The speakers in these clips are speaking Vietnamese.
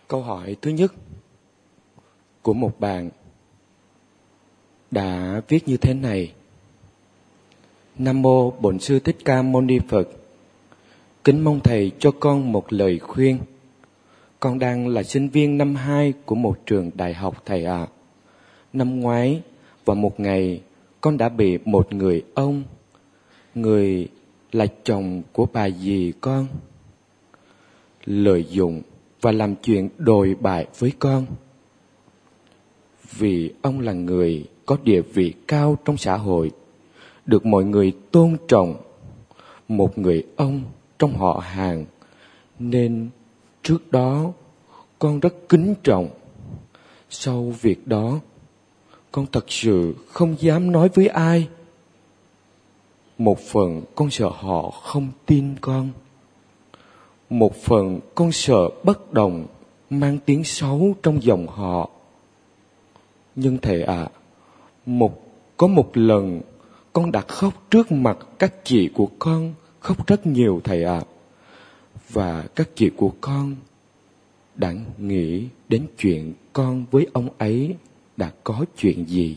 Câu hỏi thứ nhất của một bạn đã viết như thế này: Nam mô Bổn Sư Thích Ca Mâu Ni Phật. Kính mong thầy cho con một lời khuyên. Con đang là sinh viên năm 2 của một trường đại học thầy ạ. Năm ngoái vào một ngày, con đã bị một người ông, người là chồng của bà dì con, lợi dụng và làm chuyện đồi bại với con. Vì ông là người có địa vị cao trong xã hội, được mọi người tôn trọng, một người ông trong họ hàng, nên trước đó con rất kính trọng. Sau việc đó, con thật sự không dám nói với ai. Một phần con sợ họ không tin con, một phần con sợ bất đồng mang tiếng xấu trong dòng họ. Nhưng thầy ạ, có một lần con đã khóc trước mặt các chị của con, khóc rất nhiều thầy ạ. Và các chị của con đã nghĩ đến chuyện con với ông ấy đã có chuyện gì.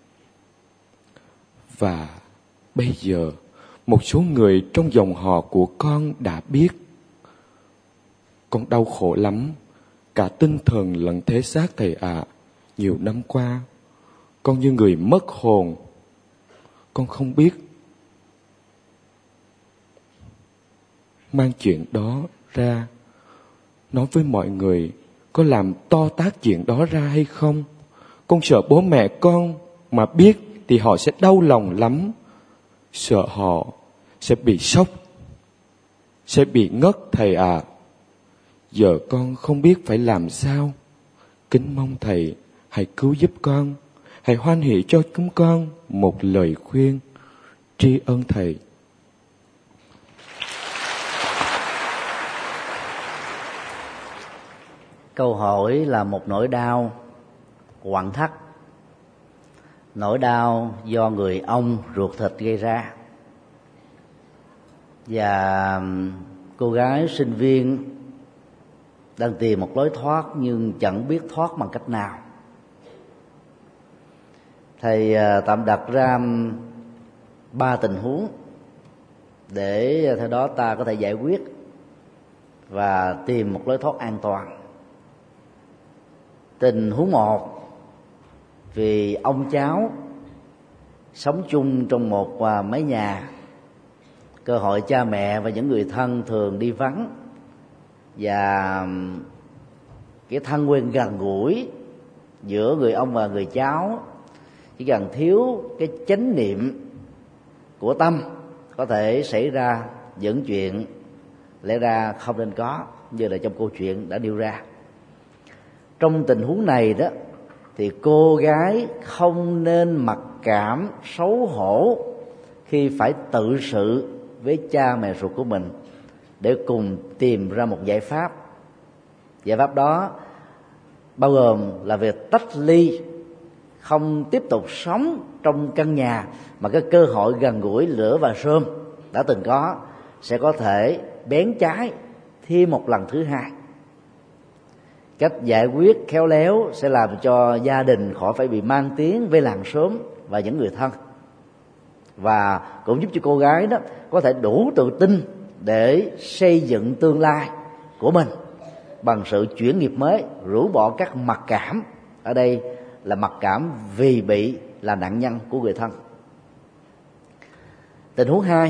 Và bây giờ một số người trong dòng họ của con đã biết. Con đau khổ lắm, cả tinh thần lẫn thể xác thầy ạ. Nhiều năm qua, con như người mất hồn. Con không biết mang chuyện đó ra nói với mọi người có làm to tát chuyện đó ra hay không. Con sợ bố mẹ con mà biết thì họ sẽ đau lòng lắm. Sợ họ sẽ bị sốc, sẽ bị ngất thầy ạ. Giờ con không biết phải làm sao. Kính mong thầy hãy cứu giúp con, hãy hoan hỷ cho chúng con một lời khuyên. Tri ân thầy. Câu hỏi là một nỗi đau quặn thắt, nỗi đau do người ông ruột thịt gây ra. Và cô gái sinh viên đang tìm một lối thoát nhưng chẳng biết thoát bằng cách nào. Thầy tạm đặt ra 3 tình huống để theo đó ta có thể giải quyết và tìm một lối thoát an toàn. Tình huống 1, vì ông cháu sống chung trong một mái nhà, cơ hội cha mẹ và những người thân thường đi vắng, và cái thân quen gần gũi giữa người ông và người cháu chỉ cần thiếu cái chánh niệm của tâm có thể xảy ra những chuyện lẽ ra không nên có, như là trong câu chuyện đã nêu ra. Trong tình huống này đó thì cô gái không nên mặc cảm xấu hổ khi phải tự sự với cha mẹ ruột của mình để cùng tìm ra một giải pháp. Giải pháp đó bao gồm là việc tách ly, không tiếp tục sống trong căn nhà, mà cái cơ hội gần gũi lửa và rơm đã từng có sẽ có thể bén trái thêm một lần thứ hai. Cách giải quyết khéo léo sẽ làm cho gia đình khỏi phải bị mang tiếng với làng xóm và những người thân, và cũng giúp cho cô gái đó có thể đủ tự tin để xây dựng tương lai của mình bằng sự chuyển nghiệp mới, rũ bỏ các mặc cảm. Ở đây là mặc cảm vì bị là nạn nhân của người thân. Tình huống 2,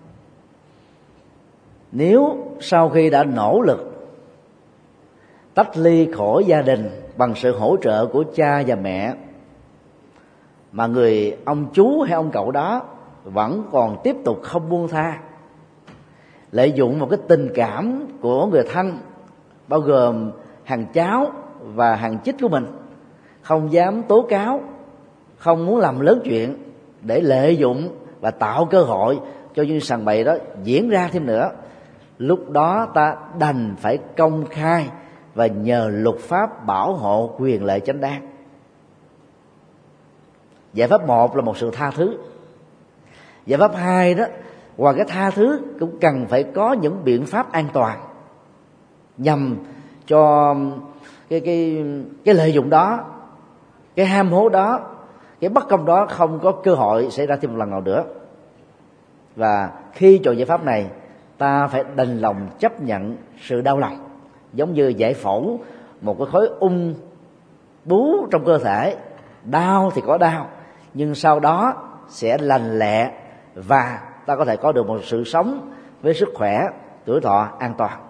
nếu sau khi đã nỗ lực tách ly khỏi gia đình bằng sự hỗ trợ của cha và mẹ, mà người ông chú hay ông cậu đó vẫn còn tiếp tục không buông tha, lợi dụng một cái tình cảm của người thân bao gồm hàng cháu và hàng chích của mình, không dám tố cáo, không muốn làm lớn chuyện, để lợi dụng và tạo cơ hội cho những sằng bậy đó diễn ra thêm nữa, lúc đó ta đành phải công khai và nhờ luật pháp bảo hộ quyền lợi chánh đáng. Giải pháp 1 là một sự tha thứ. Giải pháp 2 đó, ngoài cái tha thứ cũng cần phải có những biện pháp an toàn nhằm cho cái lợi dụng đó, cái ham hố đó, cái bất công đó không có cơ hội xảy ra thêm một lần nào nữa. Và khi chọn giải pháp này, ta phải đành lòng chấp nhận sự đau lòng, giống như giải phẫu một cái khối ung bướu trong cơ thể. Đau thì có đau, nhưng sau đó sẽ lành lẹ và ta có thể có được một sự sống với sức khỏe, tuổi thọ an toàn.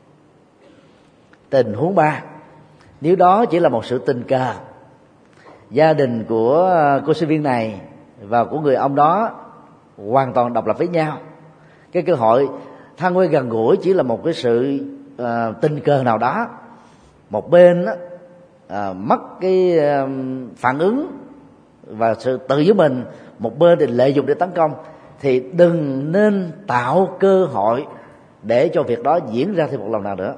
Tình huống 3, nếu đó chỉ là một sự tình cờ, gia đình của cô sinh viên này và của người ông đó hoàn toàn độc lập với nhau, cái cơ hội thân quen gần gũi chỉ là một cái sự tình cờ nào đó, một bên mất cái phản ứng và sự tự giữ mình, một bên thì lợi dụng để tấn công, thì đừng nên tạo cơ hội để cho việc đó diễn ra thêm một lần nào nữa.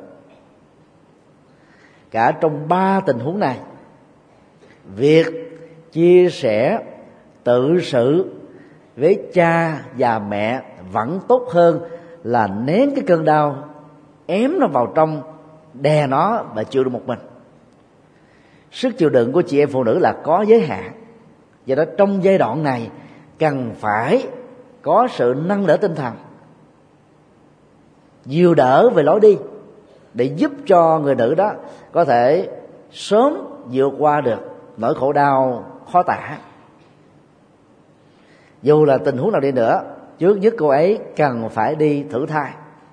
Cả trong 3 tình huống này, việc chia sẻ tự sự với cha và mẹ vẫn tốt hơn là nén cái cơn đau, ém nó vào trong, đè nó và chịu được một mình. Sức chịu đựng của chị em phụ nữ là có giới hạn, do đó trong giai đoạn này cần phải có sự nâng đỡ tinh thần, dìu đỡ về lối đi, để giúp cho người nữ đó có thể sớm vượt qua được nỗi khổ đau khó tả. Dù là tình huống nào đi nữa, trước nhất cô ấy cần phải đi thử thai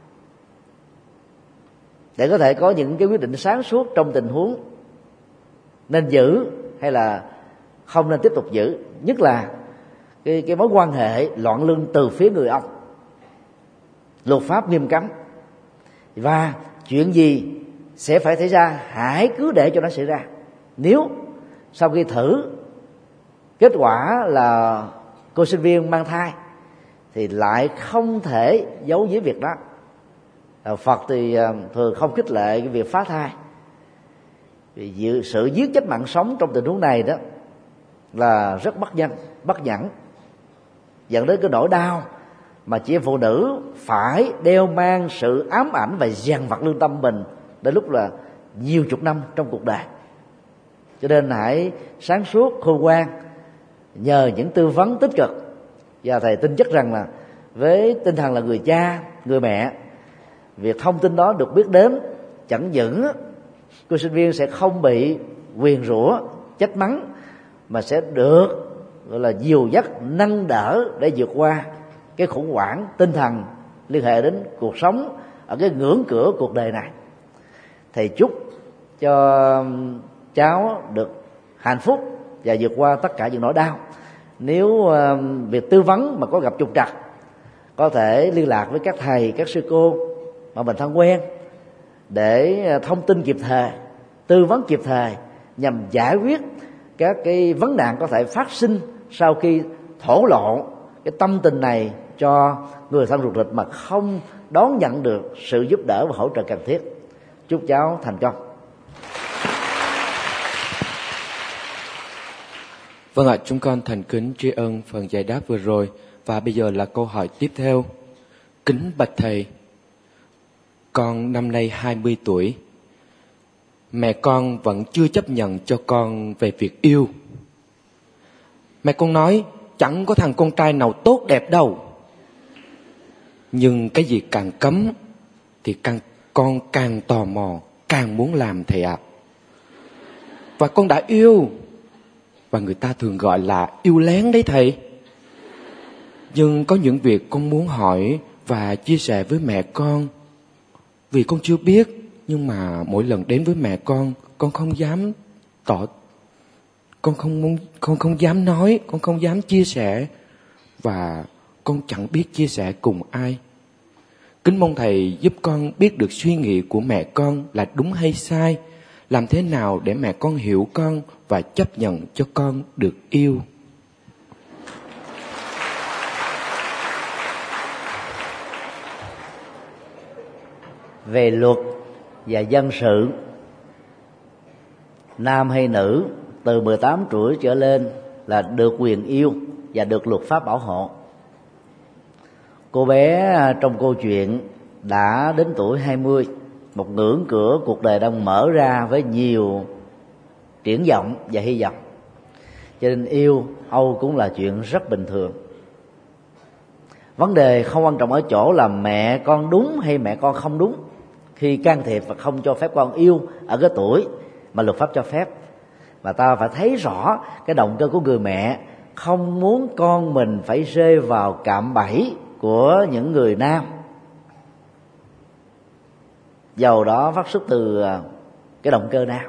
để có thể có những cái quyết định sáng suốt trong tình huống nên giữ hay là không nên tiếp tục giữ, nhất là cái mối quan hệ loạn luân từ phía người ông. Luật pháp nghiêm cấm, và chuyện gì sẽ phải xảy ra hãy cứ để cho nó xảy ra. Nếu sau khi thử kết quả là cô sinh viên mang thai thì lại không thể giấu giếm việc đó. Phật thì thường không khích lệ cái việc phá thai, vì sự giết chết mạng sống trong tình huống này đó là rất bất nhẫn, dẫn đến cái nỗi đau mà chị em phụ nữ phải đeo mang sự ám ảnh và dằn vặt lương tâm mình đến lúc là nhiều chục năm trong cuộc đời. Cho nên hãy sáng suốt, khôn ngoan, nhờ những tư vấn tích cực. Và thầy tin chắc rằng là với tinh thần là người cha, người mẹ, việc thông tin đó được biết đến chẳng những cô sinh viên sẽ không bị nguyền rủa, trách mắng, mà sẽ được gọi là dìu dắt, nâng đỡ để vượt qua cái khủng hoảng tinh thần liên hệ đến cuộc sống ở cái ngưỡng cửa cuộc đời này. Thầy chúc cho cháu được hạnh phúc và vượt qua tất cả những nỗi đau. Nếu việc tư vấn mà có gặp trục trặc, có thể liên lạc với các thầy, các sư cô mà mình thân quen để thông tin kịp thời, tư vấn kịp thời nhằm giải quyết các cái vấn nạn có thể phát sinh sau khi thổ lộ cái tâm tình này cho người thân ruột thịt mà không đón nhận được sự giúp đỡ và hỗ trợ cần thiết. Chúc cháu thành công. Vâng ạ, chúng con thành kính tri ân phần giải đáp vừa rồi. Và bây giờ là câu hỏi tiếp theo. Kính bạch thầy, con năm nay 20 tuổi. Mẹ con vẫn chưa chấp nhận cho con về việc yêu. Mẹ con nói chẳng có thằng con trai nào tốt đẹp đâu. Nhưng cái gì càng cấm thì con càng tò mò, càng muốn làm thầy ạ. Và con đã yêu, và người ta thường gọi là yêu lén đấy thầy. Nhưng có những việc con muốn hỏi và chia sẻ với mẹ con. Vì con chưa biết, nhưng mà mỗi lần đến với mẹ con không dám con không dám nói, con không dám chia sẻ, và con chẳng biết chia sẻ cùng ai. Kính mong thầy giúp con biết được suy nghĩ của mẹ con là đúng hay sai, làm thế nào để mẹ con hiểu con và chấp nhận cho con được yêu. Về luật và dân sự, nam hay nữ từ 18 tuổi trở lên là được quyền yêu và được luật pháp bảo hộ. Cô bé trong câu chuyện đã đến tuổi 20 một ngưỡng cửa cuộc đời đang mở ra với nhiều triển vọng và hy vọng. Cho nên yêu Âu cũng là chuyện rất bình thường. Vấn đề không quan trọng ở chỗ là mẹ con đúng hay mẹ con không đúng khi can thiệp và không cho phép con yêu ở cái tuổi mà luật pháp cho phép. Mà ta phải thấy rõ cái động cơ của người mẹ không muốn con mình phải rơi vào cạm bẫy của những người nam, dầu đó phát xuất từ cái động cơ nào.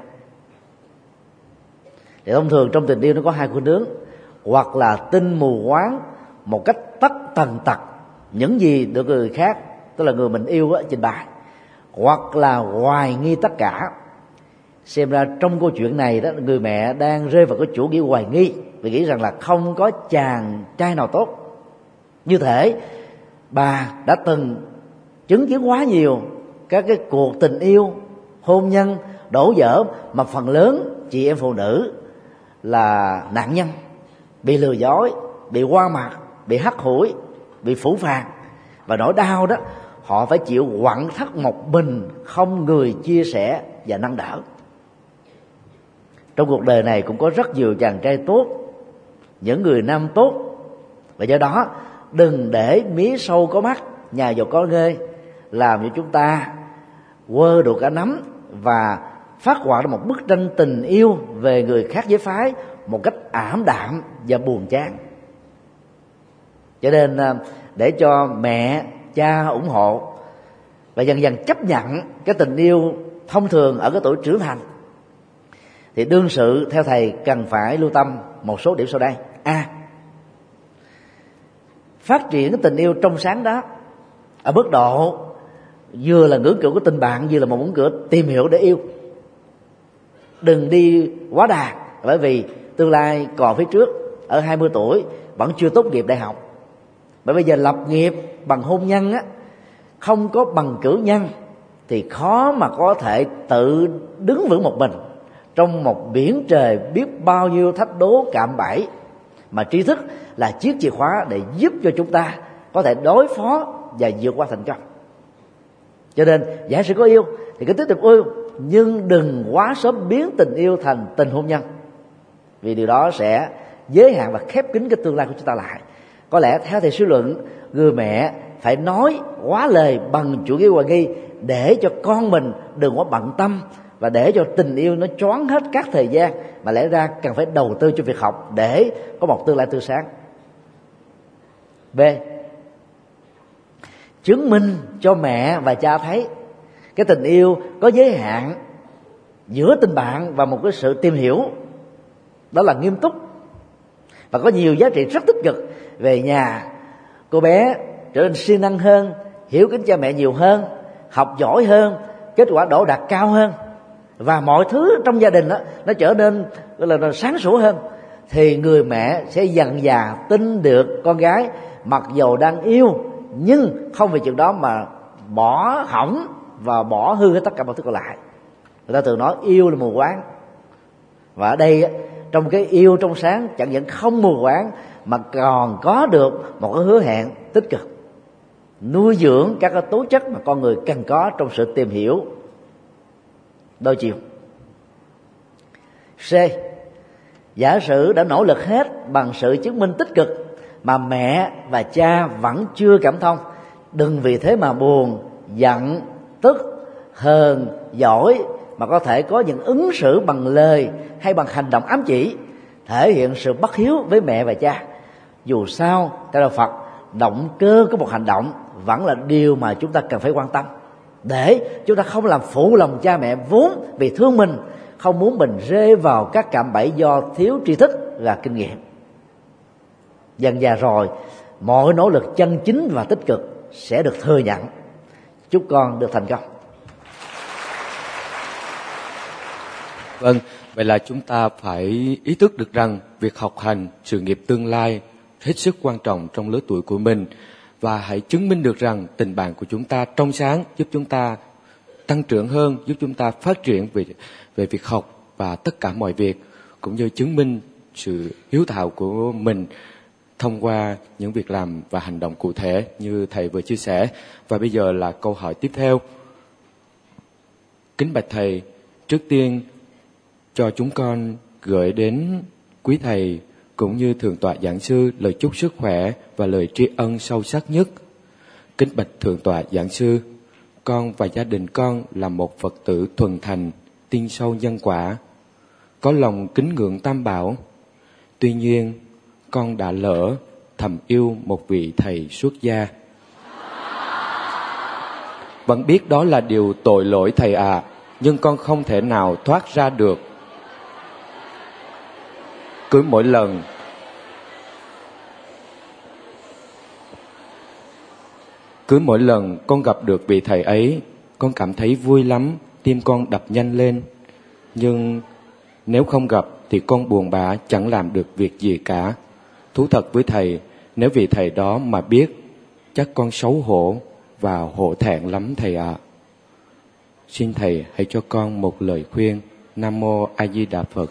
Thì thông thường trong tình yêu nó có hai khuynh hướng: hoặc là tin mù quáng một cách tất tần tật những gì được người khác, tức là người mình yêu trình bày, hoặc là hoài nghi tất cả. Xem ra trong câu chuyện này đó, người mẹ đang rơi vào cái chủ nghĩa hoài nghi, vì nghĩ rằng là không có chàng trai nào tốt. Như thể bà đã từng chứng kiến quá nhiều các cái cuộc tình yêu, hôn nhân đổ vỡ mà phần lớn chị em phụ nữ là nạn nhân, bị lừa dối, bị qua mặt, bị hắt hủi, bị phũ phàng. Và nỗi đau đó họ phải chịu quặn thắt một mình, không người chia sẻ và nâng đỡ. Trong cuộc đời này cũng có rất nhiều chàng trai tốt, những người nam tốt, và do đó đừng để mía sâu có mắt, nhà giàu có nghê làm cho chúng ta quơ được cả nắm và phát họa ra một bức tranh tình yêu về người khác giới phái một cách ảm đạm và buồn chán. Cho nên để cho mẹ cha ủng hộ và dần dần chấp nhận cái tình yêu thông thường ở cái tuổi trưởng thành, thì đương sự theo thầy cần phải lưu tâm một số điểm sau đây. Phát triển cái tình yêu trong sáng đó ở mức độ vừa là ngưỡng cửa của tình bạn, vừa là một ngưỡng cửa tìm hiểu để yêu. Đừng đi quá đà, bởi vì tương lai còn phía trước. Ở 20 tuổi vẫn chưa tốt nghiệp đại học, bởi bây giờ lập nghiệp bằng hôn nhân á, không có bằng cử nhân thì khó mà có thể tự đứng vững một mình trong một biển trời biết bao nhiêu thách đố cạm bẫy, mà tri thức là chiếc chìa khóa để giúp cho chúng ta có thể đối phó và vượt qua thành công. Cho nên giả sử có yêu thì cứ tiếp tục yêu, nhưng đừng quá sớm biến tình yêu thành tình hôn nhân, vì điều đó sẽ giới hạn và khép kín cái tương lai của chúng ta lại. Có lẽ theo thầy suy luận, người mẹ phải nói quá lời bằng chủ nghĩa hoài nghi để cho con mình đừng quá bận tâm, và để cho tình yêu nó choáng hết các thời gian, mà lẽ ra cần phải đầu tư cho việc học để có một tương lai tươi sáng. B. Chứng minh cho mẹ và cha thấy cái tình yêu có giới hạn giữa tình bạn và một cái sự tìm hiểu đó là nghiêm túc và có nhiều giá trị rất tích cực. Về nhà, cô bé trở nên siêng năng hơn, hiểu kính cha mẹ nhiều hơn, học giỏi hơn, kết quả đỗ đạt cao hơn, và mọi thứ trong gia đình đó nó trở nên là sáng sủa hơn, thì người mẹ sẽ dần dà tin được con gái, mặc dầu đang yêu nhưng không vì chuyện đó mà bỏ hỏng và bỏ hư hết tất cả mọi thứ còn lại. Người ta thường nói yêu là mù quáng, và ở đây trong cái yêu trong sáng chẳng những không mù quáng mà còn có được một cái hứa hẹn tích cực, nuôi dưỡng các cái tố chất mà con người cần có trong sự tìm hiểu đôi chiều. C. Giả sử đã nỗ lực hết bằng sự chứng minh tích cực mà mẹ và cha vẫn chưa cảm thông, đừng vì thế mà buồn, giận, tức, hờn, giỏi, mà có thể có những ứng xử bằng lời hay bằng hành động ám chỉ, thể hiện sự bất hiếu với mẹ và cha. Dù sao, theo đạo Phật, động cơ của một hành động vẫn là điều mà chúng ta cần phải quan tâm, để chúng ta không làm phụ lòng cha mẹ vốn vì thương mình, không muốn mình rơi vào các cạm bẫy do thiếu tri thức và kinh nghiệm. Dần dà rồi, mọi nỗ lực chân chính và tích cực sẽ được thừa nhận. Chúc con được thành công. Vâng, vậy là chúng ta phải ý thức được rằng việc học hành, sự nghiệp tương lai hết sức quan trọng trong lứa tuổi của mình, và hãy chứng minh được rằng tình bạn của chúng ta trong sáng, giúp chúng ta tăng trưởng hơn, giúp chúng ta phát triển về việc học và tất cả mọi việc, cũng như chứng minh sự hiếu thảo của mình thông qua những việc làm và hành động cụ thể như thầy vừa chia sẻ. Và bây giờ là câu hỏi tiếp theo. Kính bạch thầy, trước tiên cho chúng con gửi đến quý thầy cũng như thượng tọa giảng sư lời chúc sức khỏe và lời tri ân sâu sắc nhất. Kính bạch thượng tọa giảng sư, con và gia đình con là một Phật tử thuần thành, tin sâu nhân quả, có lòng kính ngưỡng Tam Bảo. Tuy nhiên, con đã lỡ thầm yêu một vị thầy xuất gia. Vẫn biết đó là điều tội lỗi thầy ạ, nhưng con không thể nào thoát ra được. Cứ mỗi lần con gặp được vị thầy ấy, con cảm thấy vui lắm, tim con đập nhanh lên. Nhưng nếu không gặp thì con buồn bã chẳng làm được việc gì cả. Thú thật với thầy, nếu vị thầy đó mà biết, chắc con xấu hổ và hổ thẹn lắm thầy ạ. Xin thầy hãy cho con một lời khuyên. Nam mô A Di Đà Phật.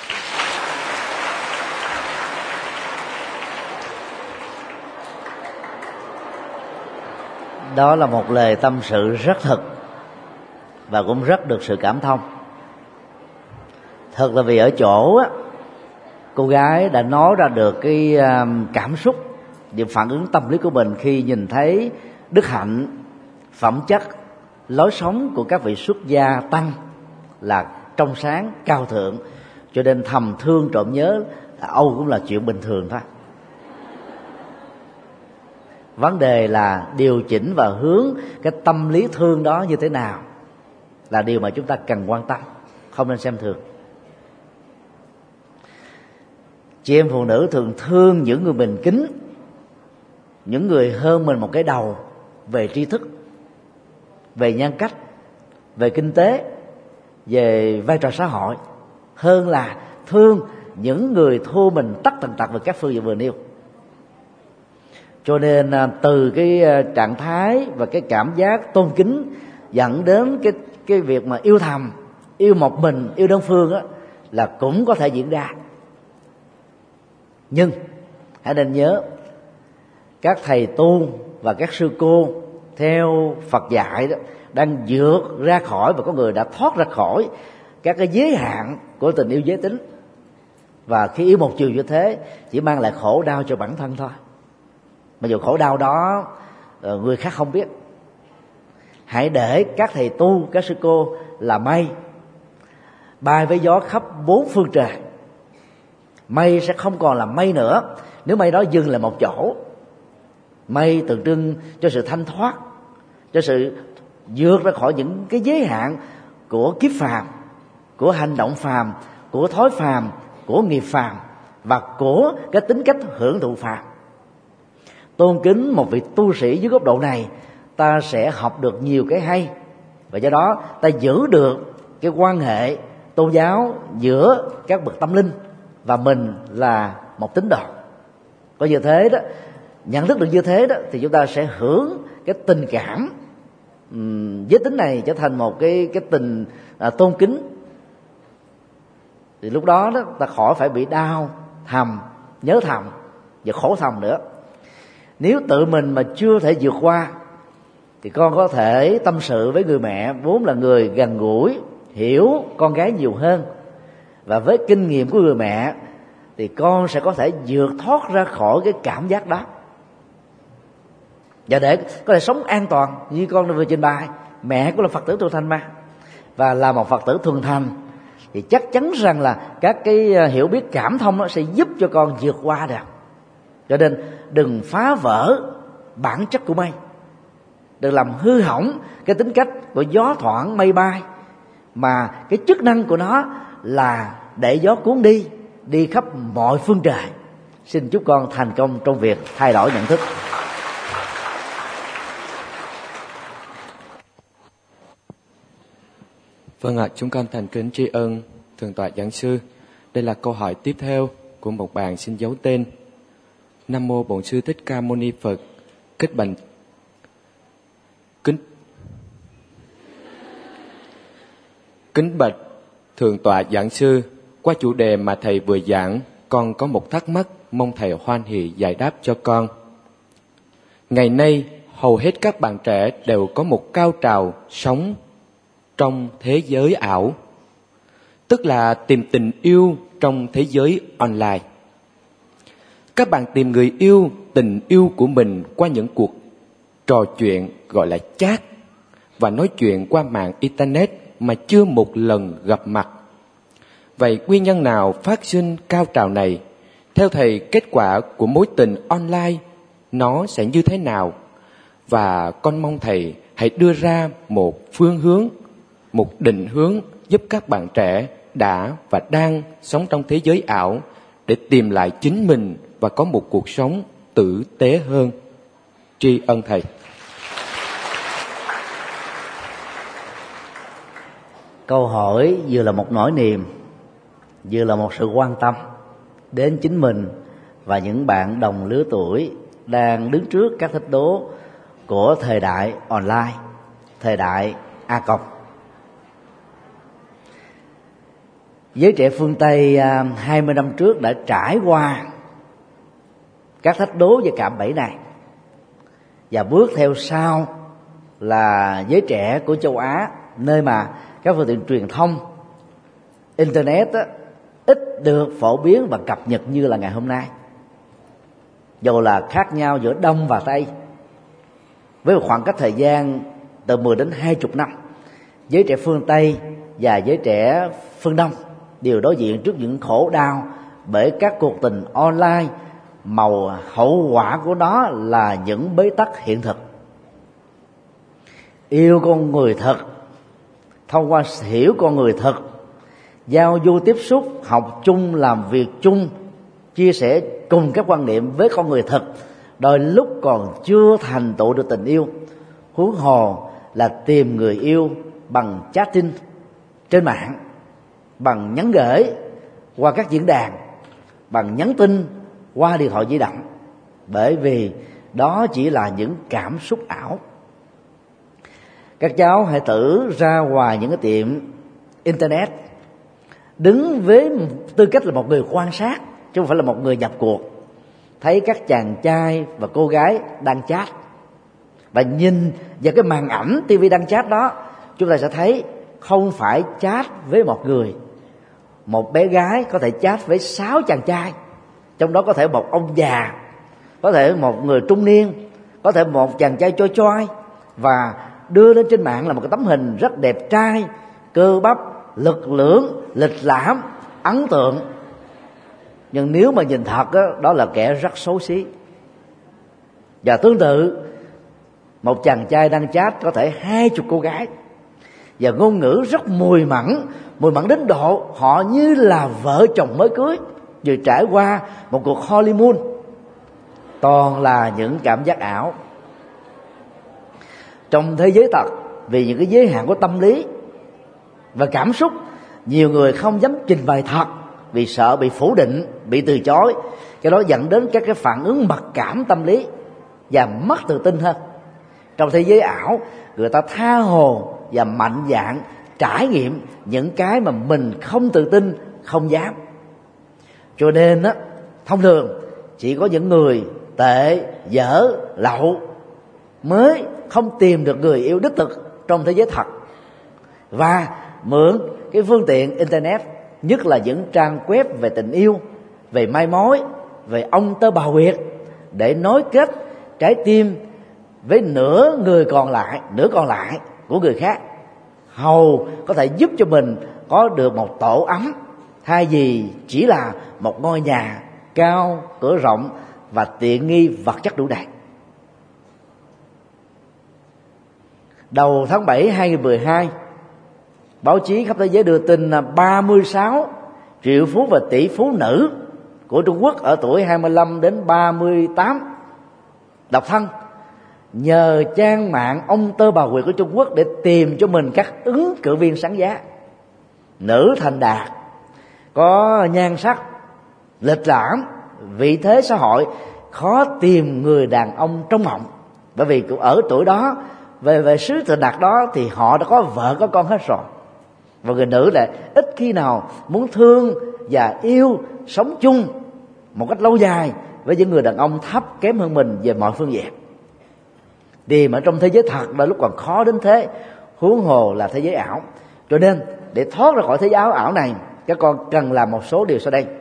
Đó là một lời tâm sự rất thực và cũng rất được sự cảm thông. Thật là vì ở chỗ á, cô gái đã nói ra được cái cảm xúc, những phản ứng tâm lý của mình khi nhìn thấy đức hạnh, phẩm chất, lối sống của các vị xuất gia tăng là trong sáng, cao thượng, cho nên thầm thương trộm nhớ âu cũng là chuyện bình thường thôi. Vấn đề là điều chỉnh và hướng cái tâm lý thương đó như thế nào là điều mà chúng ta cần quan tâm, không nên xem thường. Chị em phụ nữ thường thương những người mình kính, những người hơn mình một cái đầu về tri thức, về nhân cách, về kinh tế, về vai trò xã hội, hơn là thương những người thua mình tất tần tật về các phương diện vừa nêu. Cho nên từ cái trạng thái và cái cảm giác tôn kính dẫn đến cái việc mà yêu thầm, yêu một mình, yêu đơn phương á, là cũng có thể diễn ra. Nhưng hãy nên nhớ, các thầy tu và các sư cô theo Phật dạy đó đang vượt ra khỏi, và có người đã thoát ra khỏi các cái giới hạn của tình yêu giới tính. Và khi yêu một chiều như thế chỉ mang lại khổ đau cho bản thân thôi, mà dù khổ đau đó người khác không biết. Hãy để các thầy tu, các sư cô là mây bay với gió khắp bốn phương trời. Mây sẽ không còn là mây nữa nếu mây đó dừng lại một chỗ. Mây tượng trưng cho sự thanh thoát, cho sự vượt ra khỏi những cái giới hạn của kiếp phàm, của hành động phàm, của thói phàm, của nghiệp phàm và của cái tính cách hưởng thụ phàm. Tôn kính một vị tu sĩ dưới góc độ này, ta sẽ học được nhiều cái hay, và do đó ta giữ được cái quan hệ tôn giáo giữa các bậc tâm linh và mình là một tín đồ. Có như thế đó, nhận thức được như thế đó, thì chúng ta sẽ hưởng cái tình cảm giới tính này trở thành một cái tình tôn kính. Thì lúc đó ta khỏi phải bị đau thầm, nhớ thầm và khổ thầm nữa. Nếu tự mình mà chưa thể vượt qua thì con có thể tâm sự với người mẹ vốn là người gần gũi, hiểu con gái nhiều hơn, và với kinh nghiệm của người mẹ thì con sẽ có thể vượt thoát ra khỏi cái cảm giác đó. Và để có thể sống an toàn như con vừa trình bày, mẹ cũng là Phật tử thuần thành mà, và là một Phật tử thuần thành thì chắc chắn rằng là các cái hiểu biết cảm thông nó sẽ giúp cho con vượt qua được. Cho nên đừng phá vỡ bản chất của mây, đừng làm hư hỏng cái tính cách của gió thoảng mây bay, mà cái chức năng của nó là để gió cuốn đi khắp mọi phương trời. Xin chúc con thành công trong việc thay đổi nhận thức. Vâng ạ, chúng con thành kính tri ân Thượng tọa giảng sư. Đây là câu hỏi tiếp theo của một bạn xin giấu tên. Nam mô Bổn Sư Thích Ca Mâu Ni Phật. Kính bạch Thượng tọa giảng sư, qua chủ đề mà thầy vừa giảng, con có một thắc mắc mong thầy hoan hỷ giải đáp cho con. Ngày nay, hầu hết các bạn trẻ đều có một cao trào sống trong thế giới ảo, tức là tìm tình yêu trong thế giới online. Các bạn tìm người yêu, tình yêu của mình qua những cuộc trò chuyện gọi là chat và nói chuyện qua mạng Internet mà chưa một lần gặp mặt. Vậy nguyên nhân nào phát sinh cao trào này? Theo thầy, kết quả của mối tình online nó sẽ như thế nào? Và con mong thầy hãy đưa ra một phương hướng, một định hướng giúp các bạn trẻ đã và đang sống trong thế giới ảo để tìm lại chính mình và có một cuộc sống tử tế hơn. Tri ân thầy. Câu hỏi vừa là một nỗi niềm, vừa là một sự quan tâm đến chính mình và những bạn đồng lứa tuổi đang đứng trước các thách đố của thời đại online, thời đại A+. Giới trẻ phương Tây 20 năm trước đã trải qua các thách đố về cạm bẫy này, và bước theo sau là giới trẻ của châu Á, nơi mà các phương tiện truyền thông Internet ít được phổ biến và cập nhật như là ngày hôm nay. Dù là khác nhau giữa Đông và Tây với một khoảng cách thời gian từ 10 đến 20 năm, giới trẻ phương Tây và giới trẻ phương Đông đều đối diện trước những khổ đau bởi các cuộc tình online. Hậu quả của nó là những bế tắc hiện thực. Yêu con người thật, thông qua hiểu con người thật, giao du tiếp xúc, học chung, làm việc chung, chia sẻ cùng các quan niệm với con người thật, đôi lúc còn chưa thành tựu được tình yêu, huống hồ là tìm người yêu bằng chatting trên mạng, bằng nhắn gửi qua các diễn đàn, bằng nhắn tin qua điện thoại di động, bởi vì đó chỉ là những cảm xúc ảo. Các cháu hãy thử ra ngoài những cái tiệm Internet, đứng với tư cách là một người quan sát chứ không phải là một người nhập cuộc, thấy các chàng trai và cô gái đang chat, và nhìn vào cái màn ảnh TV đang chat đó, chúng ta sẽ thấy không phải chat với một người. Một bé gái có thể chat với 6 chàng trai, trong đó có thể một ông già, có thể một người trung niên, có thể một chàng trai choi choi, và đưa lên trên mạng là một cái tấm hình rất đẹp trai, cơ bắp, lực lưỡng, lịch lãm, ấn tượng. Nhưng nếu mà nhìn thật đó là kẻ rất xấu xí. Và tương tự, một chàng trai đang chat có thể 20 cô gái, và ngôn ngữ rất mùi mẫn đến độ họ như là vợ chồng mới cưới, vừa trải qua một cuộc honeymoon. Toàn là những cảm giác ảo. Trong thế giới thật, vì những cái giới hạn của tâm lý và cảm xúc, nhiều người không dám trình bày thật vì sợ bị phủ định, bị từ chối. Cái đó dẫn đến các cái phản ứng mặc cảm tâm lý và mất tự tin hơn. Trong thế giới ảo, người ta tha hồ và mạnh dạn trải nghiệm những cái mà mình không tự tin, không dám. Cho nên thông thường chỉ có những người tệ, dở, lậu mới không tìm được người yêu đích thực trong thế giới thật, và mượn cái phương tiện Internet, nhất là những trang web về tình yêu, về mai mối, về ông tơ bà huyệt, để nối kết trái tim với nửa còn lại của người khác, hầu có thể giúp cho mình có được một tổ ấm, thay vì chỉ là một ngôi nhà cao, cửa rộng và tiện nghi vật chất đủ đầy. Đầu tháng 7 2012, báo chí khắp thế giới đưa tin là 36 triệu phú và tỷ phú nữ của Trung Quốc ở tuổi 25 đến 38 độc thân nhờ trang mạng ông tơ bà huyệt của Trung Quốc để tìm cho mình các ứng cử viên sáng giá. Nữ thành đạt, có nhan sắc, lịch lãm, vị thế xã hội, khó tìm người đàn ông trong mộng, bởi vì ở tuổi đó, về xứ thành đạt đó thì họ đã có vợ có con hết rồi. Và người nữ lại ít khi nào muốn thương và yêu, sống chung một cách lâu dài với những người đàn ông thấp kém hơn mình về mọi phương diện. Tìm ở trong thế giới thật là lúc còn khó đến thế, huống hồ là thế giới ảo. Cho nên để thoát ra khỏi thế giới ảo này, các con cần làm một số điều sau đây.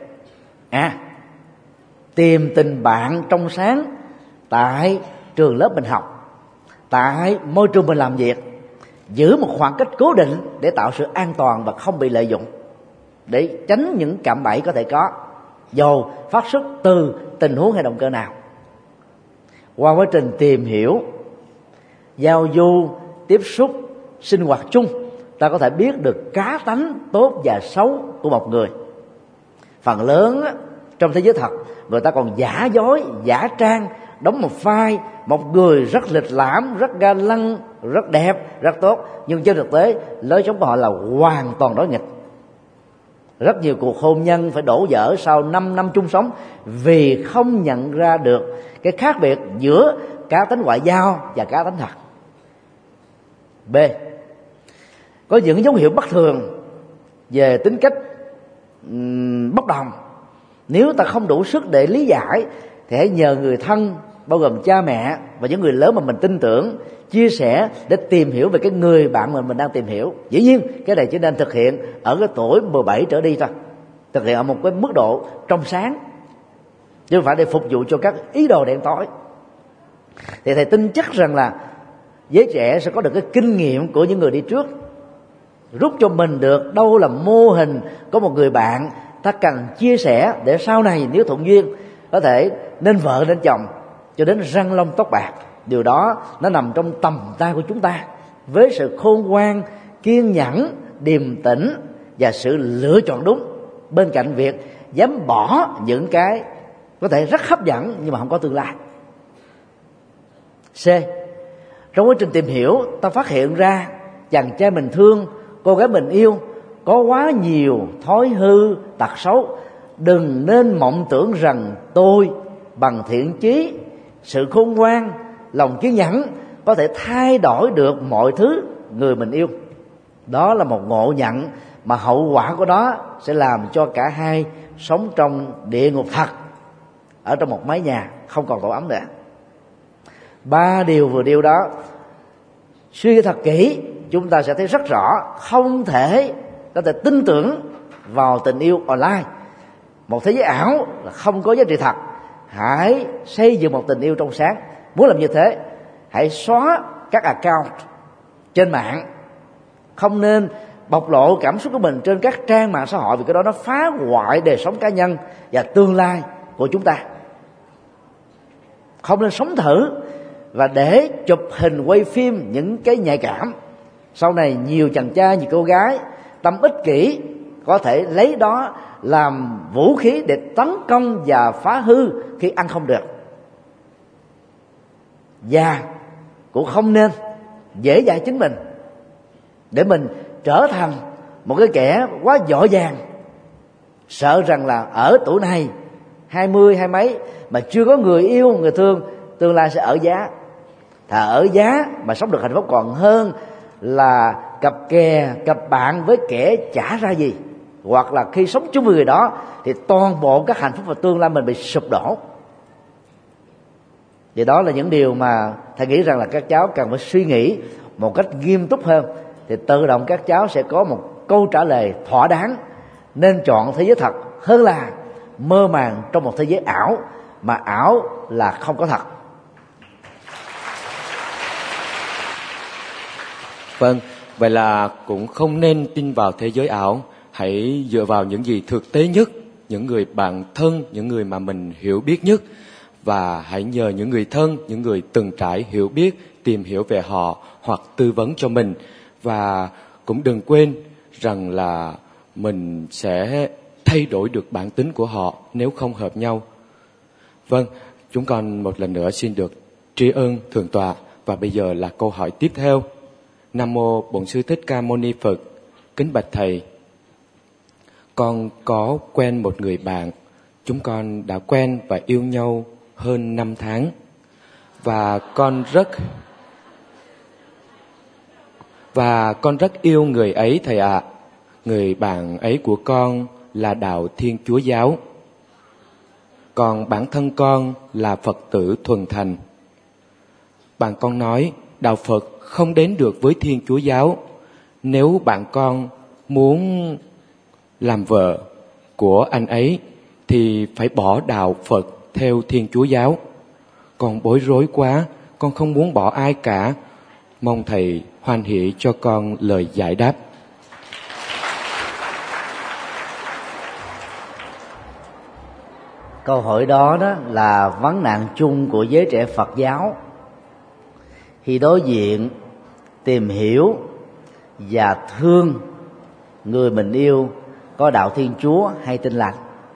Tìm tình bạn trong sáng tại trường lớp mình học, tại môi trường mình làm việc, giữ một khoảng cách cố định để tạo sự an toàn và không bị lợi dụng, để tránh những cạm bẫy có thể có, dầu phát xuất từ tình huống hay động cơ nào. Qua quá trình tìm hiểu, giao du, tiếp xúc, sinh hoạt chung, ta có thể biết được cá tánh tốt và xấu của một người. Phần lớn trong thế giới thật, người ta còn giả dối, giả trang, đóng một vai một người rất lịch lãm, rất ga lăng, rất đẹp, rất tốt, nhưng trên thực tế lối sống của họ là hoàn toàn đối nghịch. Rất nhiều cuộc hôn nhân phải đổ vỡ sau 5 năm chung sống vì không nhận ra được cái khác biệt giữa cá tính ngoại giao và cá tính thật. B. Có những dấu hiệu bất thường về tính cách bất đồng. Nếu ta không đủ sức để lý giải thì hãy nhờ người thân, bao gồm cha mẹ và những người lớn mà mình tin tưởng, chia sẻ để tìm hiểu về cái người bạn mình đang tìm hiểu. Dĩ nhiên cái này chỉ nên thực hiện ở cái tuổi 17 trở đi thôi, thực hiện ở một cái mức độ trong sáng, chứ không phải để phục vụ cho các ý đồ đen tối. Thì thầy tin chắc rằng là giới trẻ sẽ có được cái kinh nghiệm của những người đi trước, rút cho mình được đâu là mô hình có một người bạn ta cần chia sẻ để sau này nếu thuận duyên có thể nên vợ nên chồng cho đến răng long tóc bạc. Điều đó nó nằm trong tầm tay của chúng ta, với sự khôn ngoan, kiên nhẫn, điềm tĩnh và sự lựa chọn đúng, bên cạnh việc dám bỏ những cái có thể rất hấp dẫn nhưng mà không có tương lai. C. Trong quá trình tìm hiểu, ta phát hiện ra chàng trai mình thương, cô gái mình yêu có quá nhiều thói hư, tật xấu. Đừng nên mộng tưởng rằng tôi bằng thiện chí, sự khôn ngoan, lòng kiên nhẫn có thể thay đổi được mọi thứ người mình yêu. Đó là một ngộ nhận mà hậu quả của đó sẽ làm cho cả hai sống trong địa ngục thật, ở trong một mái nhà không còn tổ ấm nữa. 3 điều vừa nêu đó, suy nghĩ thật kỹ, chúng ta sẽ thấy rất rõ không thể có thể tin tưởng vào tình yêu online, một thế giới ảo là không có giá trị thật. Hãy xây dựng một tình yêu trong sáng. Muốn làm như thế, hãy xóa các account trên mạng, không nên bộc lộ cảm xúc của mình trên các trang mạng xã hội, vì cái đó nó phá hoại đời sống cá nhân và tương lai của chúng ta. Không nên sống thử và để chụp hình quay phim những cái nhạy cảm. Sau này nhiều chàng trai, nhiều cô gái tâm ích kỷ có thể lấy đó làm vũ khí để tấn công và phá hư khi ăn không được. Và cũng không nên dễ dãi chính mình để mình trở thành một cái kẻ quá vội vàng, sợ rằng là ở tuổi này 20 hai mấy mà chưa có người yêu, người thương, tương lai sẽ ở giá. Thà ở giá mà sống được hạnh phúc còn hơn là cặp kè, cặp bạn với kẻ chả ra gì, hoặc là khi sống chung với người đó thì toàn bộ các hạnh phúc và tương lai mình bị sụp đổ. Thì đó là những điều mà thầy nghĩ rằng là các cháu cần phải suy nghĩ một cách nghiêm túc hơn, thì tự động các cháu sẽ có một câu trả lời thỏa đáng. Nên chọn thế giới thật hơn là mơ màng trong một thế giới ảo, mà ảo là không có thật. Vâng, vậy là cũng không nên tin vào thế giới ảo. Hãy dựa vào những gì thực tế nhất, những người bạn thân, những người mà mình hiểu biết nhất, và hãy nhờ những người thân, những người từng trải hiểu biết, tìm hiểu về họ hoặc tư vấn cho mình. Và cũng đừng quên rằng là mình sẽ thay đổi được bản tính của họ nếu không hợp nhau. Vâng, chúng con một lần nữa xin được tri ân Thượng tọa. Và bây giờ là câu hỏi tiếp theo. Nam mô Bổn Sư Thích Ca Mâu Ni Phật. Kính bạch thầy, con có quen một người bạn. Chúng con đã quen và yêu nhau hơn 5 tháng. Và con rất yêu người ấy thầy ạ. Người bạn ấy của con là đạo Thiên Chúa giáo, còn bản thân con là Phật tử thuần thành. Bạn con nói đạo Phật không đến được với Thiên Chúa giáo. Nếu bạn con muốn làm vợ của anh ấy thì phải bỏ đạo Phật theo Thiên Chúa giáo. Con bối rối quá, con không muốn bỏ ai cả. Mong thầy hoan hỷ cho con lời giải đáp. Câu hỏi đó là vấn nạn chung của giới trẻ Phật giáo khi đối diện tìm hiểu và thương người mình yêu có đạo Thiên Chúa hay Tin Lành.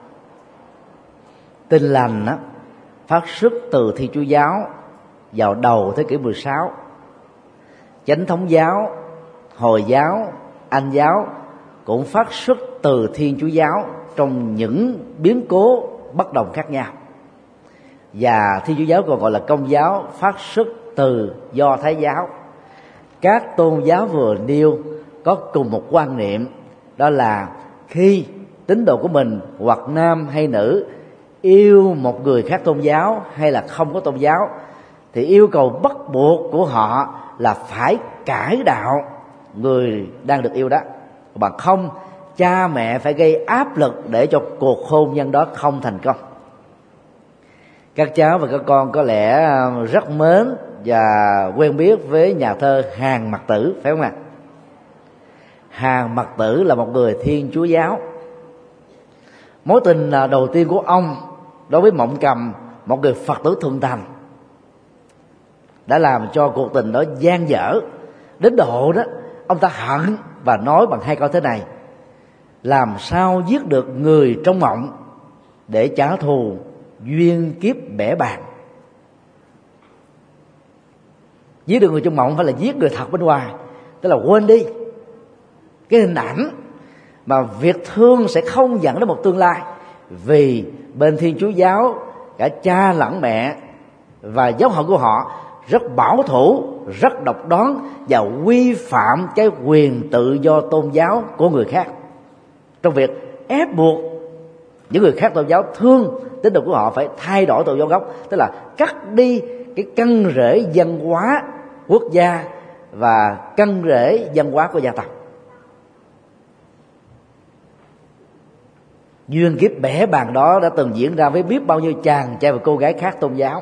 Tin Lành phát xuất từ Thiên Chúa giáo vào đầu thế kỷ 16. Chánh thống giáo, Hồi giáo, Anh giáo cũng phát xuất từ Thiên Chúa giáo trong những biến cố bất đồng khác nhau. Và Thiên Chúa giáo còn gọi là Công giáo phát xuất từ Do Thái giáo. Các tôn giáo vừa nêu có cùng một quan niệm, đó là khi tín đồ của mình hoặc nam hay nữ yêu một người khác tôn giáo hay là không có tôn giáo thì yêu cầu bắt buộc của họ là phải cải đạo người đang được yêu đó. Bằng không, cha mẹ phải gây áp lực để cho cuộc hôn nhân đó không thành công. Các cháu và các con có lẽ rất mến và quen biết với nhà thơ Hàn Mặc Tử, phải không ạ? Hàn Mặc Tử là một người Thiên Chúa giáo. Mối tình đầu tiên của ông đối với Mộng Cầm, một người Phật tử thuần thành, đã làm cho cuộc tình đó gian dở đến độ đó ông ta hận và nói bằng hai câu thế này: làm sao giết được người trong mộng để trả thù duyên kiếp bẻ bàng. Giết được người trong mộng phải là giết người thật bên ngoài, tức là quên đi cái hình ảnh mà việc thương sẽ không dẫn đến một tương lai. Vì bên Thiên Chúa giáo, cả cha lẫn mẹ và giáo hội của họ rất bảo thủ, rất độc đoán và quy phạm cái quyền tự do tôn giáo của người khác trong việc ép buộc những người khác tôn giáo thương tín đồ của họ phải thay đổi tôn giáo gốc, tức là cắt đi cái căn rễ văn hóa quốc gia và căn rễ văn hóa của gia tộc. Duyên kiếp bẻ bàng đó đã từng diễn ra với biết bao nhiêu chàng trai và cô gái khác tôn giáo.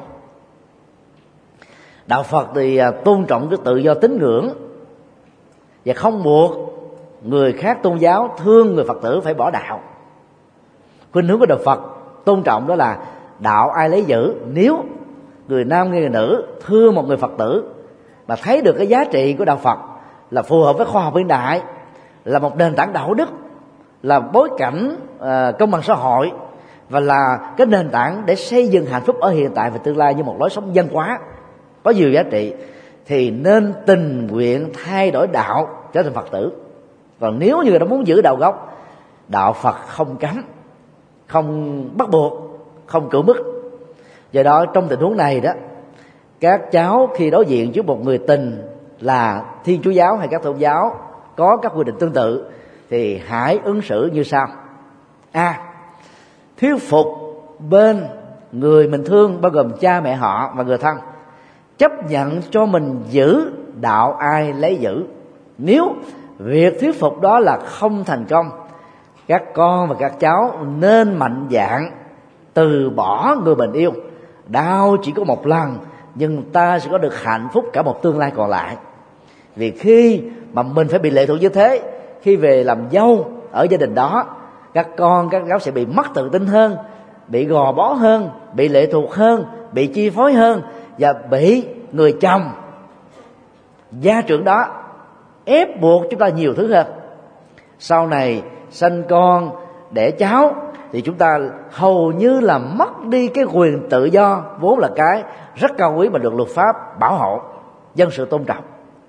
Đạo Phật thì tôn trọng cái tự do tín ngưỡng và không buộc người khác tôn giáo thương người Phật tử phải bỏ đạo. Khuynh hướng của Đạo Phật tôn trọng đó là đạo ai lấy giữ. Nếu người nam người nữ thương một người Phật tử mà thấy được cái giá trị của Đạo Phật là phù hợp với khoa học hiện đại, là một nền tảng đạo đức, là bối cảnh công bằng xã hội và là cái nền tảng để xây dựng hạnh phúc ở hiện tại và tương lai như một lối sống văn hóa có nhiều giá trị, thì nên tình nguyện thay đổi đạo trở thành Phật tử. Còn nếu như người ta muốn giữ đạo gốc, đạo Phật không cấm, không bắt buộc, không cưỡng bức. Do đó trong tình huống này đó, các cháu khi đối diện với một người tình là Thiên Chúa giáo hay các tôn giáo có các quy định tương tự thì hãy ứng xử như sau: A. Thuyết phục bên người mình thương, bao gồm cha mẹ họ và người thân, chấp nhận cho mình giữ đạo ai lấy giữ. Nếu việc thuyết phục đó là không thành công, các con và các cháu nên mạnh dạn từ bỏ người mình yêu. Đau chỉ có một lần, nhưng ta sẽ có được hạnh phúc cả một tương lai còn lại. Vì khi mà mình phải bị lệ thuộc như thế, khi về làm dâu ở gia đình đó, các con các cháu sẽ bị mất tự tin hơn, bị gò bó hơn, bị lệ thuộc hơn, bị chi phối hơn, và bị người chồng gia trưởng đó ép buộc chúng ta nhiều thứ hơn. Sau này sanh con đẻ cháu thì chúng ta hầu như là mất đi cái quyền tự do vốn là cái rất cao quý mà được luật pháp bảo hộ, dân sự tôn trọng.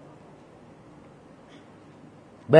B.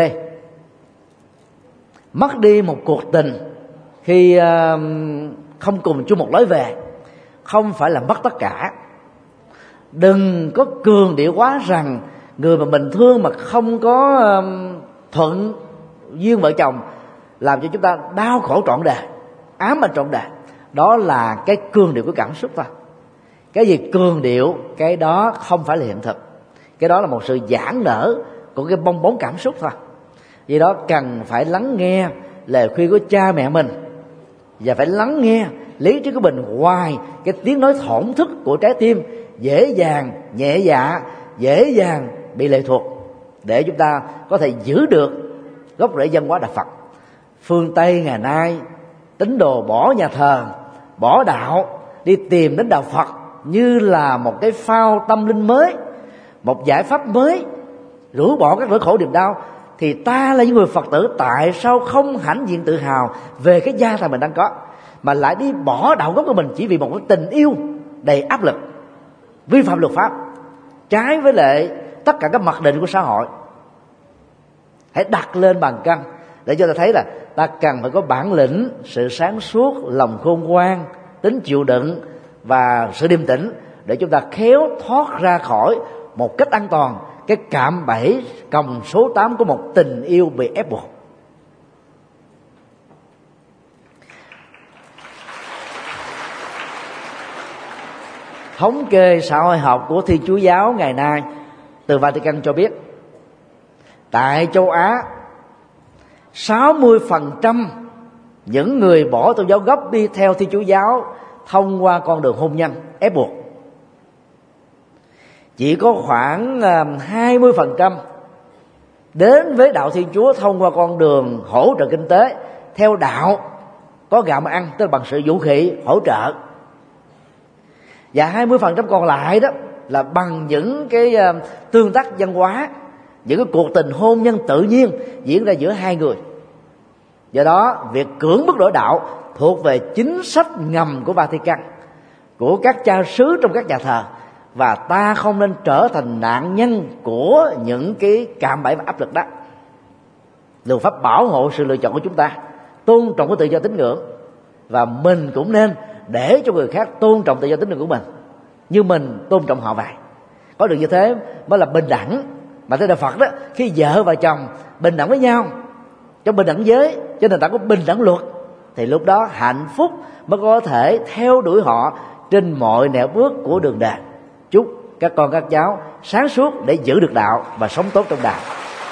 Mất đi một cuộc tình khi không cùng chung một lối về không phải là mất tất cả. Đừng có cường điệu quá rằng người mà mình thương mà không có thuận duyên vợ chồng làm cho chúng ta đau khổ trọn đời, ám ảnh trọn đời. Đó là cái cường điệu của cảm xúc thôi. Cái gì cường điệu cái đó không phải là hiện thực. Cái đó là một sự giãn nở của cái bong bóng cảm xúc thôi. Vì đó cần phải lắng nghe lời khuyên của cha mẹ mình, và phải lắng nghe lý trí của mình ngoài cái tiếng nói thổn thức của trái tim dễ dàng nhẹ dạ, dễ dàng bị lệ thuộc, để chúng ta có thể giữ được gốc rễ văn hóa Đạo Phật. Phương Tây ngày nay tín đồ bỏ nhà thờ, bỏ đạo, đi tìm đến Đạo Phật như là một cái phao tâm linh mới, một giải pháp mới rũ bỏ các nỗi khổ niềm đau. Thì ta là những người Phật tử, tại sao không hãnh diện tự hào về cái gia tài mình đang có, mà lại đi bỏ đạo gốc của mình chỉ vì một cái tình yêu đầy áp lực, vi phạm luật pháp, trái với lại tất cả các mặc định của xã hội. Hãy đặt lên bàn cân để cho ta thấy là ta cần phải có bản lĩnh, sự sáng suốt, lòng khôn ngoan, tính chịu đựng và sự điềm tĩnh, để chúng ta khéo thoát ra khỏi một cách an toàn cái cạm bẫy còng số 8 của một tình yêu bị ép buộc. Thống kê xã hội học của Thiên Chúa giáo ngày nay từ Vatican cho biết, tại châu Á 60% những người bỏ tôn giáo gốc đi theo Thiên Chúa giáo thông qua con đường hôn nhân ép buộc. Chỉ có khoảng 20% đến với đạo Thiên Chúa thông qua con đường hỗ trợ kinh tế, theo đạo có gạo mà ăn, tức là bằng sự vũ khí hỗ trợ. Và 20% còn lại đó là bằng những cái tương tác văn hóa, những cái cuộc tình hôn nhân tự nhiên diễn ra giữa hai người. Do đó việc cưỡng bức đổi đạo thuộc về chính sách ngầm của Vatican, của các cha xứ trong các nhà thờ, và ta không nên trở thành nạn nhân của những cái cạm bẫy và áp lực đó. Luật pháp bảo hộ sự lựa chọn của chúng ta, tôn trọng cái tự do tín ngưỡng, và mình cũng nên để cho người khác tôn trọng tự do tín ngưỡng của mình như mình tôn trọng họ vậy. Có được như thế mới là bình đẳng. Mà theo Đạo Phật đó, khi vợ và chồng bình đẳng với nhau trong bình đẳng giới, trên nền tảng của bình đẳng luật, thì lúc đó hạnh phúc mới có thể theo đuổi họ trên mọi nẻo bước của đường đời. Chúc các con các cháu sáng suốt để giữ được đạo và sống tốt trong đạo.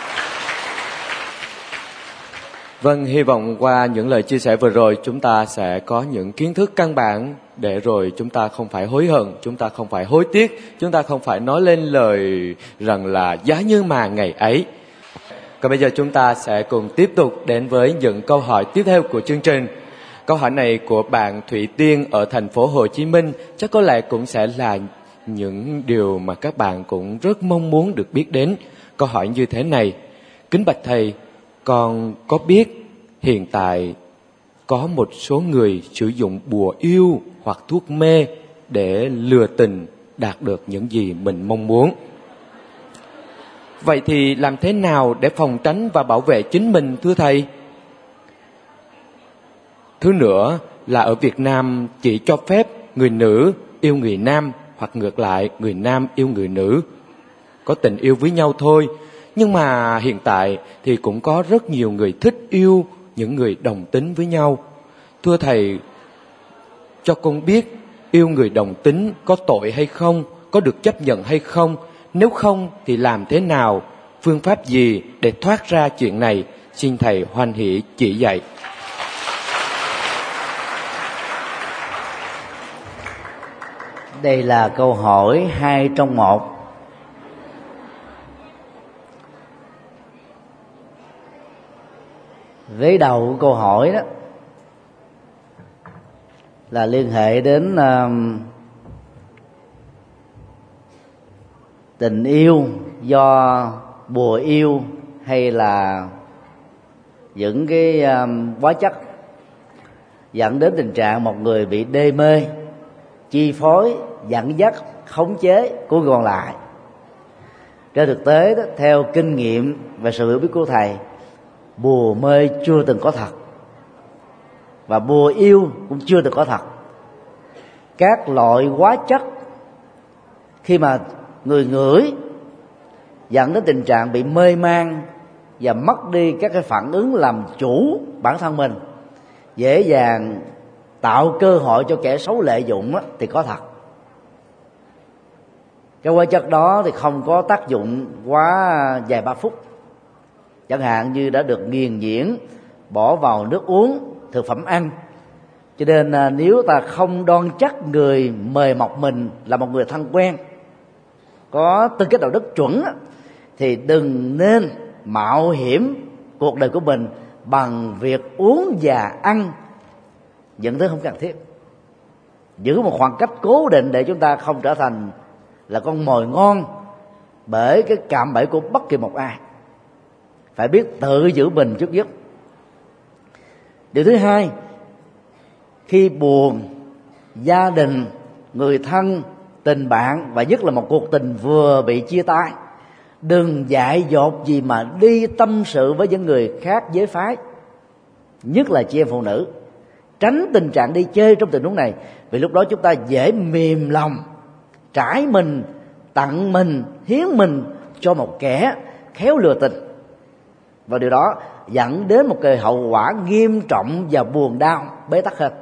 Vâng, hy vọng qua những lời chia sẻ vừa rồi chúng ta sẽ có những kiến thức căn bản để rồi chúng ta không phải hối hận, chúng ta không phải hối tiếc, chúng ta không phải nói lên lời rằng là giá như mà ngày ấy. Còn bây giờ chúng ta sẽ cùng tiếp tục đến với những câu hỏi tiếp theo của chương trình. Câu hỏi này của bạn Thủy Tiên ở thành phố Hồ Chí Minh chắc có lẽ cũng sẽ là những điều mà các bạn cũng rất mong muốn được biết đến. Câu hỏi như thế này: kính bạch thầy, con có biết hiện tại có một số người sử dụng bùa yêu hoặc thuốc mê để lừa tình đạt được những gì mình mong muốn. Vậy thì làm thế nào để phòng tránh và bảo vệ chính mình thưa thầy? Thứ nữa là ở Việt Nam chỉ cho phép người nữ yêu người nam hoặc ngược lại người nam yêu người nữ, có tình yêu với nhau thôi. Nhưng mà hiện tại thì cũng có rất nhiều người thích yêu những người đồng tính với nhau. Thưa thầy, cho con biết yêu người đồng tính có tội hay không, có được chấp nhận hay không? Nếu không thì làm thế nào, phương pháp gì để thoát ra chuyện này? Xin thầy hoan hỷ chỉ dạy. Đây là câu hỏi 2 trong 1. Vế đầu của câu hỏi đó là liên hệ đến tình yêu do bùa yêu hay là những cái hóa chất dẫn đến tình trạng một người bị đê mê, chi phối, dẫn dắt, khống chế của người còn lại. Trên thực tế đó, theo kinh nghiệm và sự hiểu biết của thầy, bùa mê chưa từng có thật, và bùa yêu cũng chưa từng có thật. Các loại hóa chất khi mà người ngửi dẫn đến tình trạng bị mê man và mất đi các cái phản ứng làm chủ bản thân mình, dễ dàng tạo cơ hội cho kẻ xấu lợi dụng thì có thật. Cái hóa chất đó thì không có tác dụng quá vài ba phút, chẳng hạn như đã được nghiền nhuyễn bỏ vào nước uống, thực phẩm ăn. Cho nên nếu ta không đoan chắc người mời mọc mình là một người thân quen, có tư cách đạo đức chuẩn, thì đừng nên mạo hiểm cuộc đời của mình bằng việc uống và ăn những thứ không cần thiết. Giữ một khoảng cách cố định để chúng ta không trở thành là con mồi ngon bởi cái cạm bẫy của bất kỳ một ai. Phải biết tự giữ mình trước nhất. Điều thứ hai, khi buồn, gia đình, người thân, tình bạn và nhất là một cuộc tình vừa bị chia tay, đừng dại dột gì mà đi tâm sự với những người khác giới phái, nhất là chị em phụ nữ. Tránh tình trạng đi chơi trong tình huống này, vì lúc đó chúng ta dễ mềm lòng, trải mình, tặng mình, hiến mình cho một kẻ khéo lừa tình, và điều đó dẫn đến một cái hậu quả nghiêm trọng và buồn đau bế tắc hơn.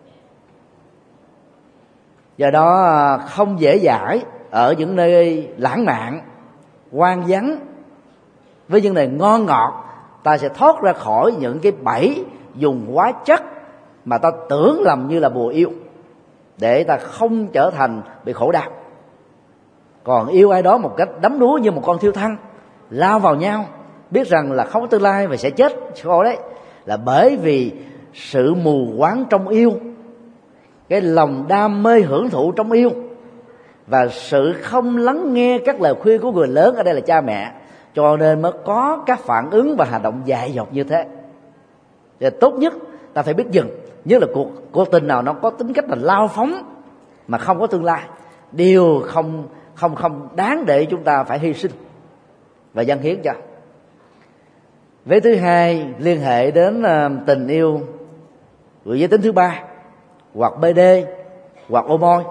Do đó không dễ dãi ở những nơi lãng mạn, hoang vắng, với những nơi ngon ngọt, ta sẽ thoát ra khỏi những cái bẫy dùng hóa chất mà ta tưởng lầm như là bùa yêu, để ta không trở thành bị khổ đau. Còn yêu ai đó một cách đắm đuối như một con thiêu thân, lao vào nhau, biết rằng là không có tương lai và sẽ chết khổ đấy, là bởi vì sự mù quáng trong yêu, cái lòng đam mê hưởng thụ trong yêu, và sự không lắng nghe các lời khuyên của người lớn, ở đây là cha mẹ, cho nên mới có các phản ứng và hành động dại dột như thế. Thì tốt nhất ta phải biết dừng, nhất là cuộc tình nào nó có tính cách là lao phóng mà không có tương lai, điều không đáng để chúng ta phải hy sinh và dâng hiến cho. Vế thứ hai liên hệ đến tình yêu của giới tính thứ ba, hoặc BD, hoặc ô môi.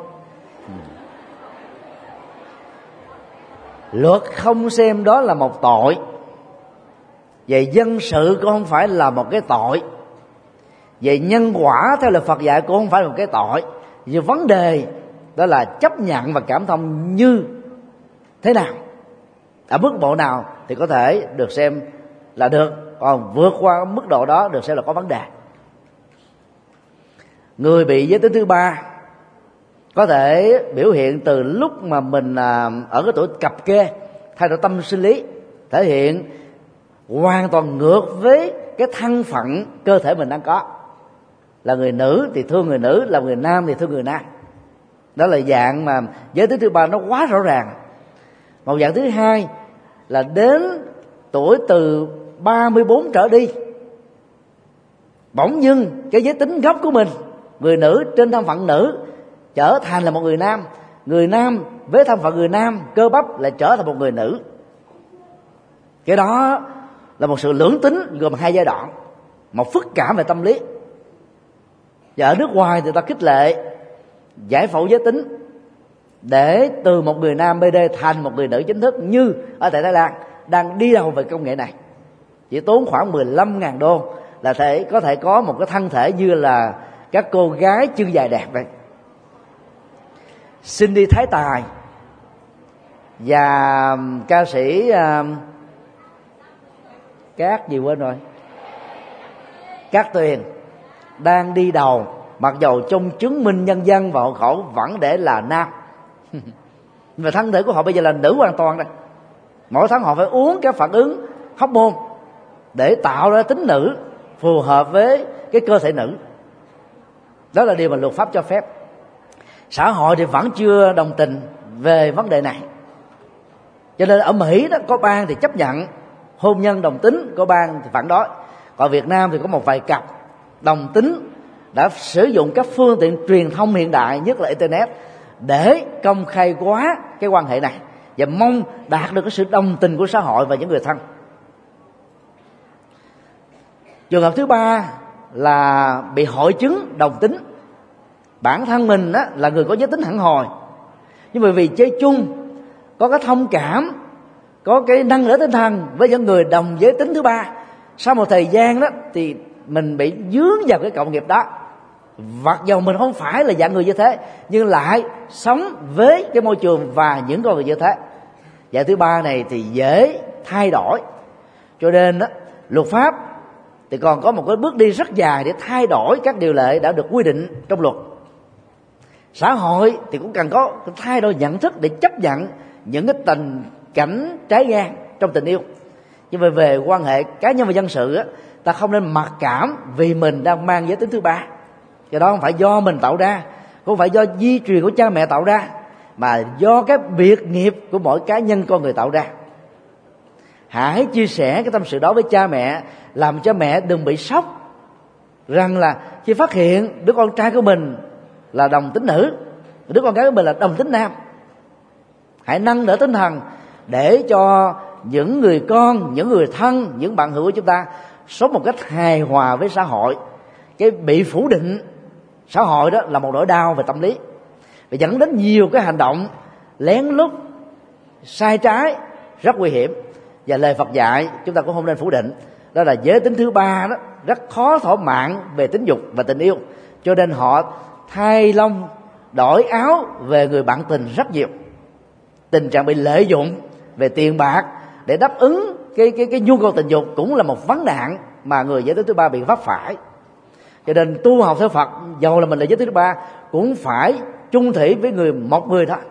Luật không xem đó là một tội, về dân sự cũng không phải là một cái tội, về nhân quả theo lời Phật dạy cũng không phải là một cái tội. Vì vấn đề đó là chấp nhận và cảm thông như thế nào, ở mức độ nào thì có thể được xem là được, còn vượt qua mức độ đó được xem là có vấn đề. Người bị giới tính thứ ba có thể biểu hiện từ lúc mà mình ở cái tuổi cập kê, thay đổi tâm sinh lý, thể hiện hoàn toàn ngược với cái thân phận cơ thể mình đang có. Là người nữ thì thương người nữ, là người nam thì thương người nam. Đó là dạng mà giới tính thứ ba nó quá rõ ràng. Một dạng thứ hai là đến tuổi từ 34 trở đi, bỗng dưng cái giới tính gốc của mình, người nữ trên thân phận nữ, trở thành là một người nam. Người nam với thân phận người nam cơ bắp lại trở thành một người nữ. Cái đó là một sự lưỡng tính gồm hai giai đoạn, một phức cảm về tâm lý. Và ở nước ngoài thì ta khích lệ giải phẫu giới tính để từ một người nam BD thành một người nữ chính thức, như ở tại Thái Lan đang đi đầu về công nghệ này. Chỉ tốn khoảng 15.000 đô là có thể có một cái thân thể như là các cô gái chân dài đẹp vậy. Cindy Thái Tài và ca sĩ Cát gì quên rồi, Cát Tuyền đang đi đầu, mặc dầu trong chứng minh nhân dân và hộ khẩu vẫn để là nam. Và thân thể của họ bây giờ là nữ hoàn toàn đây. Mỗi tháng họ phải uống các phản ứng hormone để tạo ra tính nữ phù hợp với cái cơ thể nữ. Đó là điều mà luật pháp cho phép. Xã hội thì vẫn chưa đồng tình về vấn đề này. Cho nên ở Mỹ đó, có bang thì chấp nhận hôn nhân đồng tính, có bang thì phản đối. Còn Việt Nam thì có một vài cặp đồng tính đã sử dụng các phương tiện truyền thông hiện đại, nhất là internet, để công khai hóa cái quan hệ này, và mong đạt được cái sự đồng tình của xã hội và những người thân. Trường hợp thứ ba là bị hội chứng đồng tính. Bản thân mình á, là người có giới tính hẳn hoi, nhưng mà vì chơi chung, có cái thông cảm, có cái nâng đỡ tinh thần với những người đồng giới tính thứ ba, sau một thời gian đó thì mình bị dướng vào cái cộng nghiệp đó, mặc dù mình không phải là dạng người như thế, nhưng lại sống với cái môi trường và những con người như thế. Dạng thứ ba này thì dễ thay đổi, cho nên đó, luật pháp thì còn có một cái bước đi rất dài để thay đổi các điều lệ đã được quy định trong luật. Xã hội thì cũng cần có thay đổi nhận thức để chấp nhận những cái tình cảnh trái ngang trong tình yêu. Nhưng mà về quan hệ cá nhân và dân sự á, ta không nên mặc cảm vì mình đang mang giới tính thứ ba. Cái đó không phải do mình tạo ra, không phải do di truyền của cha mẹ tạo ra, mà do cái biệt nghiệp của mỗi cá nhân con người tạo ra. Hãy chia sẻ cái tâm sự đó với cha mẹ, làm cho mẹ đừng bị sốc rằng là khi phát hiện đứa con trai của mình là đồng tính nữ, đứa con gái của mình là đồng tính nam. Hãy nâng đỡ tinh thần để cho những người con, những người thân, những bạn hữu của chúng ta sống một cách hài hòa với xã hội. Cái bị phủ định xã hội đó là một nỗi đau về tâm lý, và dẫn đến nhiều cái hành động lén lút sai trái rất nguy hiểm. Và lời Phật dạy chúng ta cũng không nên phủ định, đó là giới tính thứ ba đó rất khó thỏa mãn về tính dục và tình yêu, cho nên họ thay lông đổi áo về người bạn tình rất nhiều. Tình trạng bị lợi dụng về tiền bạc để đáp ứng cái nhu cầu tình dục cũng là một vấn nạn mà người giới tính thứ ba bị vấp phải. Cho nên tu học theo Phật, dầu là mình là giới tính thứ ba, cũng phải chung thủy với một người thôi.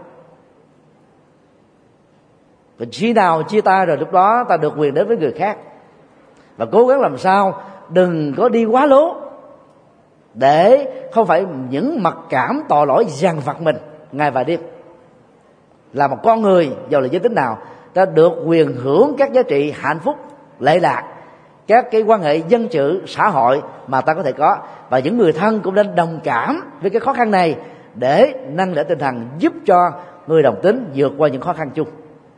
Và khi nào chia tay rồi, lúc đó ta được quyền đến với người khác. Và cố gắng làm sao đừng có đi quá lố, để không phải những mặc cảm tội lỗi dằn vặt mình ngày và đêm. Là một con người dầu là giới tính nào, ta được quyền hưởng các giá trị hạnh phúc lệ lạc, các cái quan hệ dân sự xã hội mà ta có thể có. Và những người thân cũng nên đồng cảm với cái khó khăn này để nâng đỡ tinh thần, giúp cho người đồng tính vượt qua những khó khăn chung.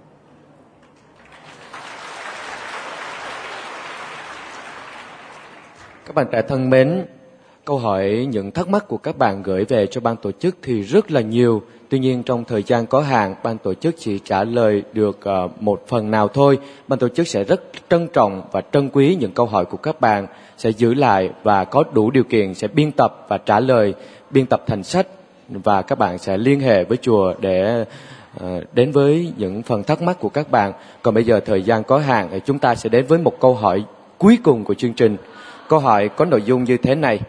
Các bạn trẻ thân mến, câu hỏi, những thắc mắc của các bạn gửi về cho ban tổ chức thì rất là nhiều. Tuy nhiên trong thời gian có hạn, ban tổ chức chỉ trả lời được một phần nào thôi. Ban tổ chức sẽ rất trân trọng và trân quý những câu hỏi của các bạn, sẽ giữ lại và có đủ điều kiện sẽ biên tập và trả lời, biên tập thành sách, và các bạn sẽ liên hệ với chùa để đến với những phần thắc mắc của các bạn. Còn bây giờ thời gian có hạn thì chúng ta sẽ đến với một câu hỏi cuối cùng của chương trình. Câu hỏi có nội dung như thế này: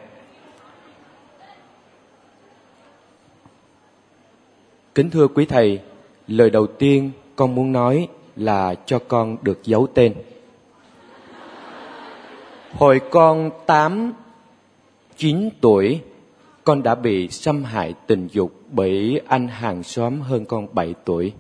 kính thưa quý thầy, lời đầu tiên con muốn nói là cho con được giấu tên. Hồi con 8-9 tuổi, con đã bị xâm hại tình dục bởi anh hàng xóm hơn con 7 tuổi.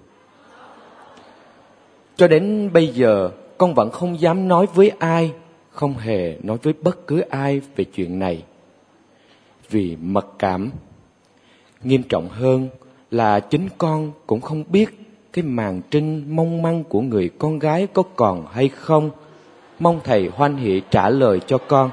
Cho đến bây giờ, con vẫn không dám nói với ai, không hề nói với bất cứ ai về chuyện này, vì mặc cảm. Nghiêm trọng hơn là chính con cũng không biết cái màn trinh mong manh của người con gái có còn hay không. Mong thầy hoan hỷ trả lời cho con.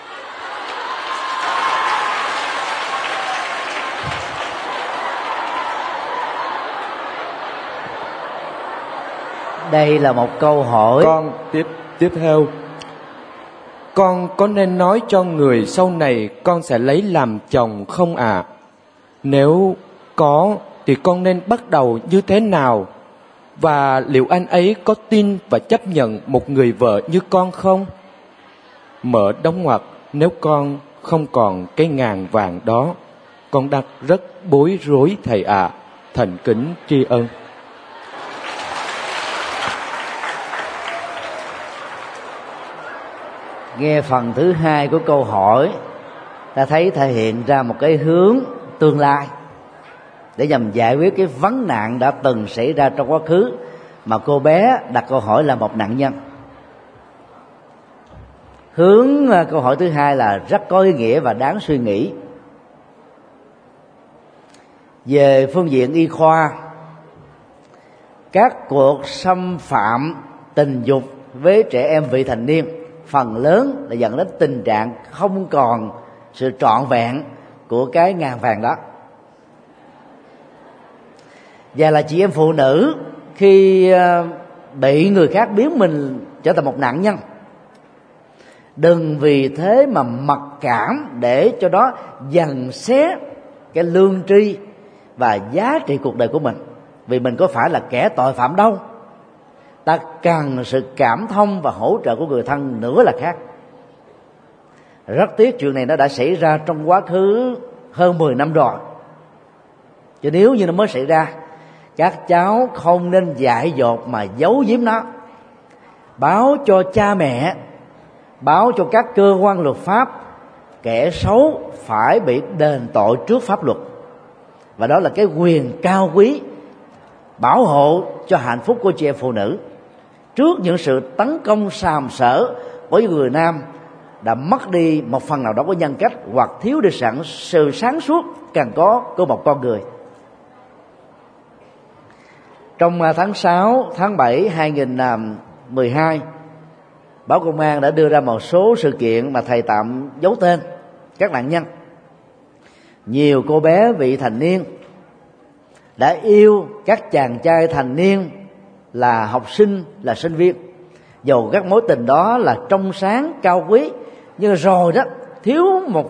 Đây là một câu hỏi. Con tiếp theo. Con có nên nói cho người sau này con sẽ lấy làm chồng không ạ? Nếu có thì con nên bắt đầu như thế nào? Và liệu anh ấy có tin và chấp nhận một người vợ như con không? Mở đóng ngoặc, nếu con không còn cái ngàn vàng đó, con đang rất bối rối thầy ạ. Thành kính tri ân. Nghe phần thứ hai của câu hỏi, ta thấy thể hiện ra một cái hướng tương lai để nhằm giải quyết cái vấn nạn đã từng xảy ra trong quá khứ mà cô bé đặt câu hỏi là một nạn nhân. Hướng câu hỏi thứ hai là rất có ý nghĩa và đáng suy nghĩ. Về phương diện y khoa, các cuộc xâm phạm tình dục với trẻ em vị thành niên phần lớn là dẫn đến tình trạng không còn sự trọn vẹn của cái ngàn vàng đó. Và là chị em phụ nữ khi bị người khác biến mình trở thành một nạn nhân, Đừng vì thế mà mặc cảm để cho đó dằn xé cái lương tri và giá trị cuộc đời của mình. Vì mình có phải là kẻ tội phạm đâu. Ta cần sự cảm thông và hỗ trợ của người thân nữa là khác. Rất tiếc chuyện này nó đã xảy ra trong quá khứ hơn 10 năm rồi. Chứ nếu như nó mới xảy ra, các cháu không nên dại dột mà giấu giếm nó. Báo cho cha mẹ, báo cho các cơ quan luật pháp, kẻ xấu phải bị đền tội trước pháp luật. Và đó là cái quyền cao quý bảo hộ cho hạnh phúc của chị em phụ nữ trước những sự tấn công sàm sỡ của những người nam đã mất đi một phần nào đó của nhân cách, hoặc thiếu đi sự sáng suốt cần có của một con người. Trong tháng 6, tháng 7 2012, báo Công an đã đưa ra một số sự kiện mà thầy tạm giấu tên các nạn nhân. Nhiều cô bé vị thành niên đã yêu các chàng trai thành niên là học sinh, là sinh viên, dầu các mối tình đó là trong sáng cao quý, nhưng rồi đó thiếu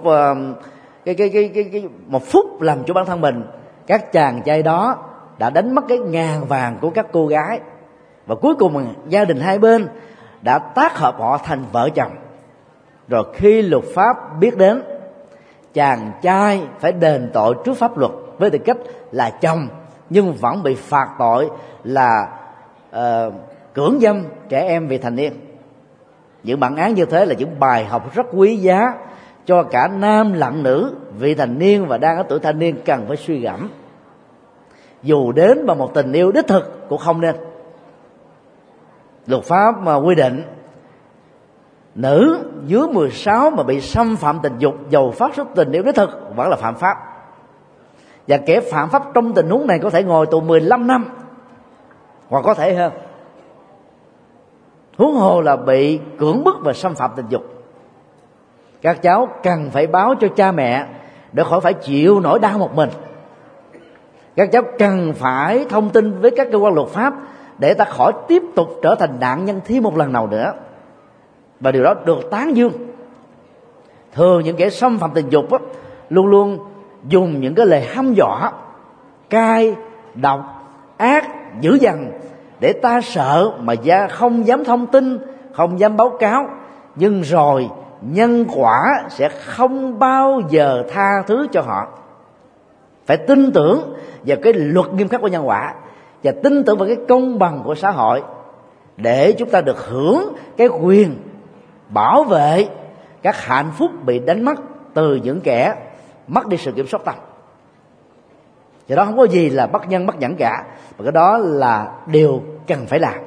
một phút làm cho bản thân mình, các chàng trai đó đã đánh mất cái ngàn vàng của các cô gái, và cuối cùng gia đình hai bên đã tác hợp họ thành vợ chồng. Rồi khi luật pháp biết đến, chàng trai phải đền tội trước pháp luật với tư cách là chồng, nhưng vẫn bị phạt tội là cưỡng dâm trẻ em vị thành niên. Những bản án như thế là những bài học rất quý giá cho cả nam lẫn nữ vị thành niên và đang ở tuổi thanh niên cần phải suy gẫm. Dù đến bằng một tình yêu đích thực cũng không nên. Luật pháp mà quy định nữ dưới 16 mà bị xâm phạm tình dục dầu phát xuất tình yêu đích thực vẫn là phạm pháp. Và kẻ phạm pháp trong tình huống này có thể ngồi tù 15 năm hoặc có thể hơn, huống hồ là bị cưỡng bức và xâm phạm tình dục. Các cháu cần phải báo cho cha mẹ để khỏi phải chịu nỗi đau một mình. Các cháu cần phải thông tin với các cơ quan luật pháp để ta khỏi tiếp tục trở thành nạn nhân thêm một lần nào nữa. Và điều đó được tán dương. Thường những kẻ xâm phạm tình dục luôn luôn dùng những cái lời hăm dọa cay, độc, ác, dữ dằn để ta sợ mà không dám thông tin, không dám báo cáo. Nhưng rồi nhân quả sẽ không bao giờ tha thứ cho họ. Phải tin tưởng vào cái luật nghiêm khắc của nhân quả và tin tưởng vào cái công bằng của xã hội để chúng ta được hưởng cái quyền bảo vệ các hạnh phúc bị đánh mất từ những kẻ mất đi sự kiểm soát tâm. Và đó không có gì là bất nhân bất nhẫn cả, và cái đó là điều cần phải làm.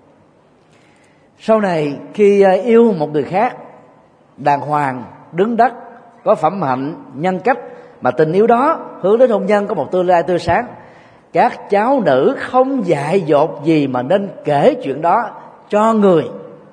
Sau này khi yêu một người khác đàng hoàng, đứng đắn, có phẩm hạnh, nhân cách, mà tình yêu đó hướng đến hôn nhân có một tương lai tươi sáng, các cháu nữ không dại dột gì mà nên kể chuyện đó cho người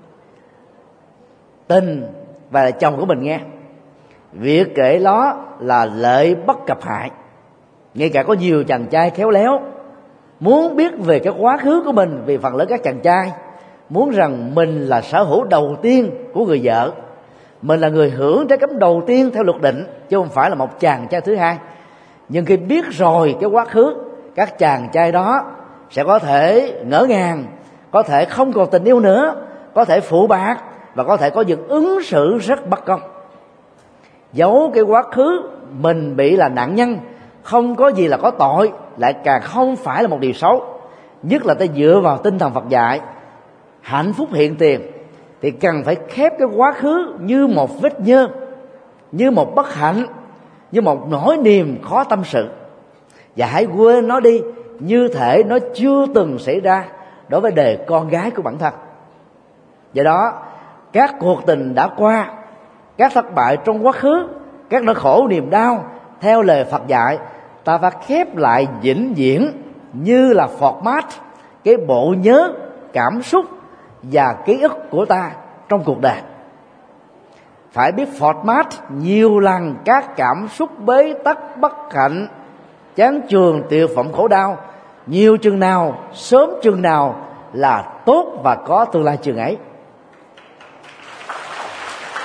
tình và là chồng của mình nghe. Việc kể đó là lợi bất cập hại. Ngay cả có nhiều chàng trai khéo léo muốn biết về cái quá khứ của mình, vì phần lớn các chàng trai muốn rằng mình là sở hữu đầu tiên của người vợ, mình là người hưởng trái cấm đầu tiên theo luật định, chứ không phải là một chàng trai thứ hai. Nhưng khi biết rồi cái quá khứ, các chàng trai đó sẽ có thể ngỡ ngàng, có thể không còn tình yêu nữa, có thể phụ bạc và có thể có những ứng xử rất bất công. Giấu cái quá khứ mình bị là nạn nhân không có gì là có tội, lại càng không phải là một điều xấu. Nhất là ta dựa vào tinh thần Phật dạy hạnh phúc hiện tiền, thì cần phải khép cái quá khứ như một vết nhơ, như một bất hạnh, như một nỗi niềm khó tâm sự, và hãy quên nó đi như thể nó chưa từng xảy ra đối với đời con gái của bản thân. Do đó các cuộc tình đã qua, các thất bại trong quá khứ, các nỗi khổ niềm đau, theo lời Phật dạy, ta phải khép lại vĩnh viễn như là format cái bộ nhớ, cảm xúc và ký ức của ta trong cuộc đời. Phải biết format nhiều lần các cảm xúc bế tắc, bất hạnh, chán chường, tuyệt vọng, khổ đau, nhiều chừng nào, sớm chừng nào là tốt và có tương lai chừng ấy.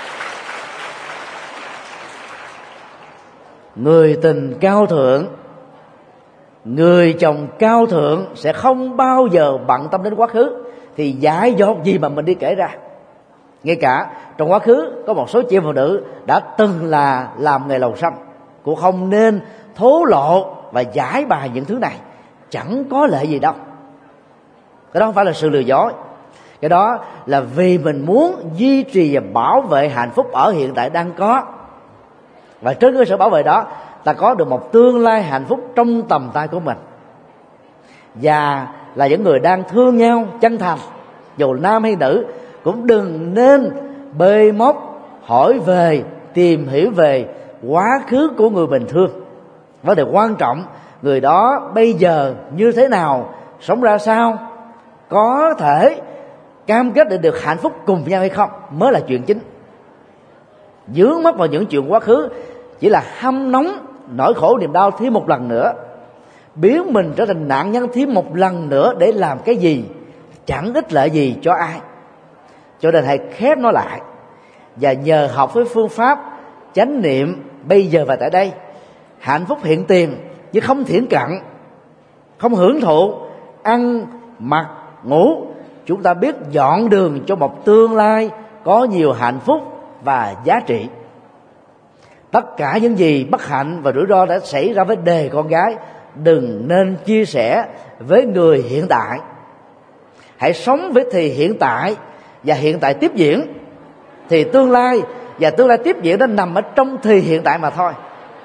người tình cao thượng, người chồng cao thượng sẽ không bao giờ bận tâm đến quá khứ, thì dại dột gì mà mình đi kể ra. Ngay cả trong quá khứ có một số chị em phụ nữ đã từng là làm nghề lầu xanh, cũng không nên thố lộ và giải bài những thứ này, chẳng có lợi gì đâu. Cái đó không phải là sự lừa dối, cái đó là vì mình muốn duy trì và bảo vệ hạnh phúc ở hiện tại đang có, và trên cơ sở bảo vệ đó ta có được một tương lai hạnh phúc trong tầm tay của mình. Và là những người đang thương nhau chân thành, dù nam hay nữ, cũng đừng nên bê móc hỏi về, tìm hiểu về quá khứ của người mình thương. Vấn đề quan trọng người đó bây giờ như thế nào, sống ra sao, có thể cam kết để được hạnh phúc cùng nhau hay không mới là chuyện chính. Dướng mắt vào những chuyện quá khứ chỉ là hâm nóng nỗi khổ niềm đau thêm một lần nữa, biến mình trở thành nạn nhân thêm một lần nữa để làm cái gì, chẳng ích lợi gì cho ai. Cho nên hãy khép nó lại, và nhờ học với phương pháp chánh niệm bây giờ và tại đây, hạnh phúc hiện tiền chứ không thiển cận, không hưởng thụ ăn mặc ngủ, chúng ta biết dọn đường cho một tương lai có nhiều hạnh phúc và giá trị. Tất cả những gì bất hạnh và rủi ro đã xảy ra với đề con gái đừng nên chia sẻ với người hiện tại. Hãy sống với thì hiện tại, và hiện tại tiếp diễn, thì tương lai và tương lai tiếp diễn nó nằm ở trong thì hiện tại mà thôi.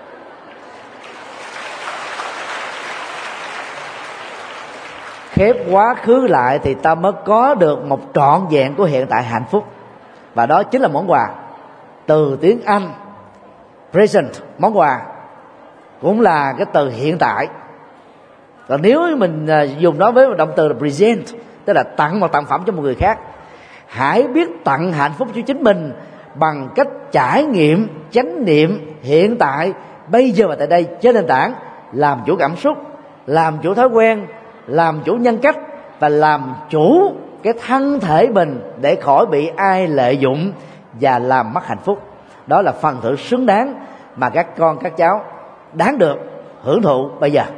Khép quá khứ lại thì ta mới có được một trọn vẹn của hiện tại hạnh phúc, và đó chính là món quà. Từ tiếng Anh present, món quà cũng là cái từ hiện tại. Còn nếu mình dùng nó với động từ là present, tức là tặng một tặng phẩm cho một người khác, hãy biết tặng hạnh phúc cho chính mình bằng cách trải nghiệm chánh niệm hiện tại bây giờ và tại đây, trên nền tảng làm chủ cảm xúc, làm chủ thói quen, làm chủ nhân cách, và làm chủ cái thân thể mình để khỏi bị ai lợi dụng và làm mất hạnh phúc. Đó là phần thưởng xứng đáng mà các con các cháu đáng được hưởng thụ bây giờ.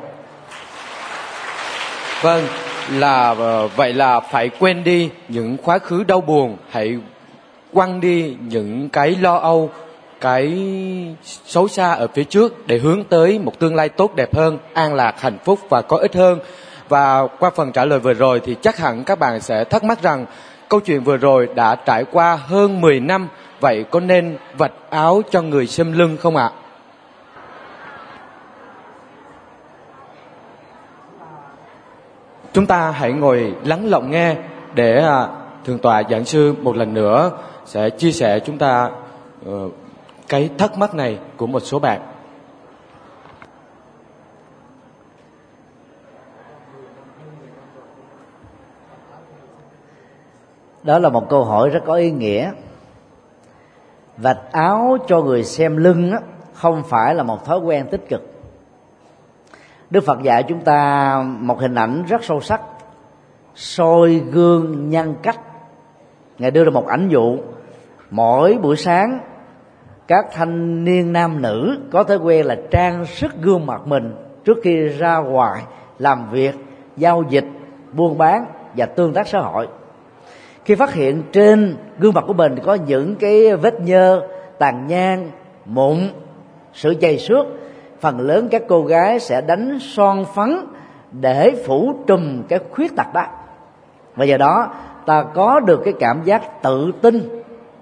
Vâng, vậy là phải quên đi những quá khứ đau buồn, hãy quăng đi những cái lo âu, cái xấu xa ở phía trước để hướng tới một tương lai tốt đẹp hơn, an lạc, hạnh phúc và có ích hơn. Và qua phần trả lời vừa rồi thì chắc hẳn các bạn sẽ thắc mắc rằng câu chuyện vừa rồi đã trải qua hơn 10 năm, vậy có nên vạch áo cho người xêm lưng không ạ? Chúng ta hãy ngồi lắng lọng nghe để Thượng tọa giảng sư một lần nữa sẽ chia sẻ chúng ta cái thắc mắc này của một số bạn. Đó là một câu hỏi rất có ý nghĩa. Vạch áo cho người xem lưng không phải là một thói quen tích cực. Đức Phật dạy chúng ta một hình ảnh rất sâu sắc: soi gương nhân cách. Ngài đưa ra một ảnh dụ: mỗi buổi sáng các thanh niên nam nữ có thói quen là trang sức gương mặt mình trước khi ra ngoài làm việc, giao dịch, buôn bán và tương tác xã hội. Khi phát hiện trên gương mặt của mình có những cái vết nhơ, tàn nhang, mụn, sự chày xước, phần lớn các cô gái sẽ đánh son phấn để phủ trùm cái khuyết tật đó. Và do đó ta có được cái cảm giác tự tin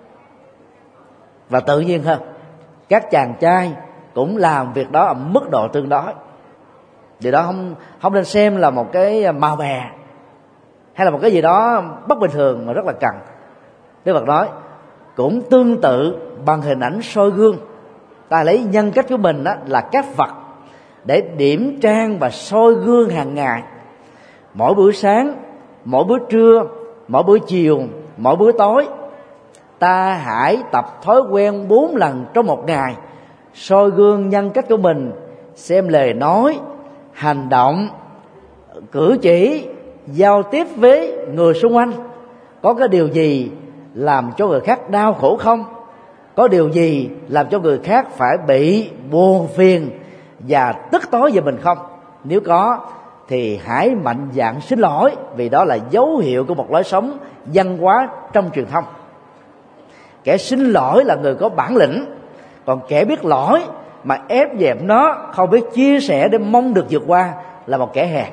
và tự nhiên hơn. Các chàng trai cũng làm việc đó ở mức độ tương đối. Điều đó không nên xem là một cái màu mè hay là một cái gì đó bất bình thường, mà rất là cần. Đức Phật nói cũng tương tự bằng hình ảnh soi gương. Ta lấy nhân cách của mình là các vật để điểm trang và soi gương hàng ngày. Mỗi buổi sáng, mỗi bữa trưa, mỗi buổi chiều, mỗi buổi tối, ta hãy tập thói quen 4 lần trong một ngày soi gương nhân cách của mình, xem lời nói, hành động, cử chỉ, giao tiếp với người xung quanh có cái điều gì làm cho người khác đau khổ không, có điều gì làm cho người khác phải bị buồn phiền và tức tối về mình không? Nếu có thì hãy mạnh dạn xin lỗi, vì đó là dấu hiệu của một lối sống văn hóa trong truyền thông. Kẻ xin lỗi là người có bản lĩnh, còn kẻ biết lỗi mà ép dẹp nó, không biết chia sẻ để mong được vượt qua là một kẻ hèn.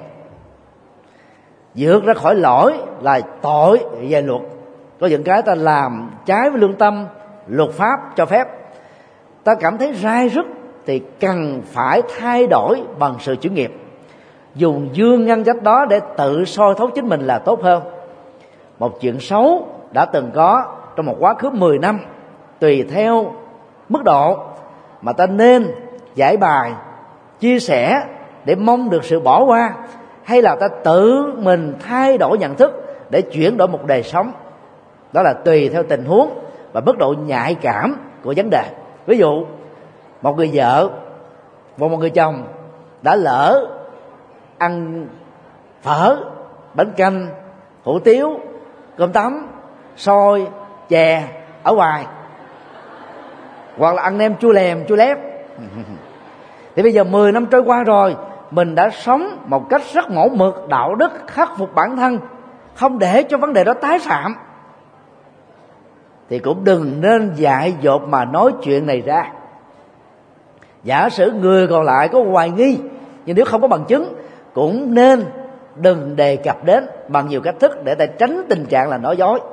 Vượt ra khỏi lỗi là tội về luật. Có những cái ta làm trái với lương tâm, luật pháp cho phép, ta cảm thấy rai rứt thì cần phải thay đổi bằng sự chuyển nghiệp. Dùng dương nhân cách đó để tự soi thấu chính mình là tốt hơn. Một chuyện xấu đã từng có trong một quá khứ 10 năm, tùy theo mức độ mà ta nên giải bài, chia sẻ để mong được sự bỏ qua, hay là ta tự mình thay đổi nhận thức để chuyển đổi một đời sống. Đó là tùy theo tình huống và mức độ nhạy cảm của vấn đề. Ví dụ một người vợ và một người chồng đã lỡ ăn phở, bánh canh, hủ tiếu, cơm tấm, xôi, chè ở ngoài, hoặc là ăn nem chua lèm chua lép. Thì bây giờ 10 năm trôi qua rồi, mình đã sống một cách rất mẫu mực, đạo đức, khắc phục bản thân, không để cho vấn đề đó tái phạm, thì cũng đừng nên dại dột mà nói chuyện này ra. Giả sử người còn lại có hoài nghi, nhưng nếu không có bằng chứng, cũng nên đừng đề cập đến bằng nhiều cách thức để ta tránh tình trạng là nói dối.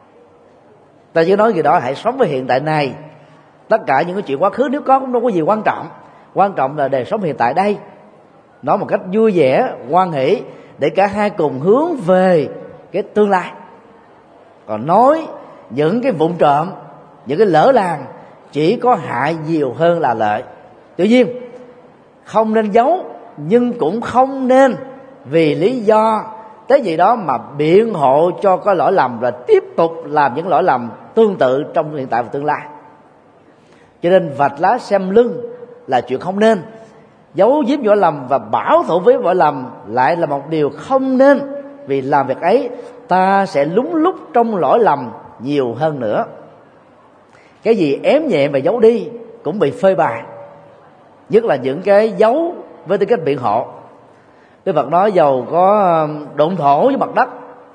Ta chỉ nói gì đó, hãy sống với hiện tại này. Tất cả những cái chuyện quá khứ nếu có cũng đâu có gì quan trọng. Quan trọng là đời sống hiện tại đây, nói một cách vui vẻ, hoan hỷ, để cả hai cùng hướng về cái tương lai. Còn nói những cái vụng trộm, những cái lỡ làng chỉ có hại nhiều hơn là lợi. Tuy nhiên không nên giấu, nhưng cũng không nên vì lý do cái gì đó mà biện hộ cho cái lỗi lầm và tiếp tục làm những lỗi lầm tương tự trong hiện tại và tương lai. Cho nên vạch lá xem lưng là chuyện không nên, giấu giếm lỗi lầm và bảo thủ với lỗi lầm lại là một điều không nên, vì làm việc ấy ta sẽ lúng lút trong lỗi lầm nhiều hơn nữa. Cái gì ém nhẹ và giấu đi cũng bị phơi bày, nhất là những cái giấu với tư cách biện hộ. Đức Phật nói dầu có độn thổ với mặt đất,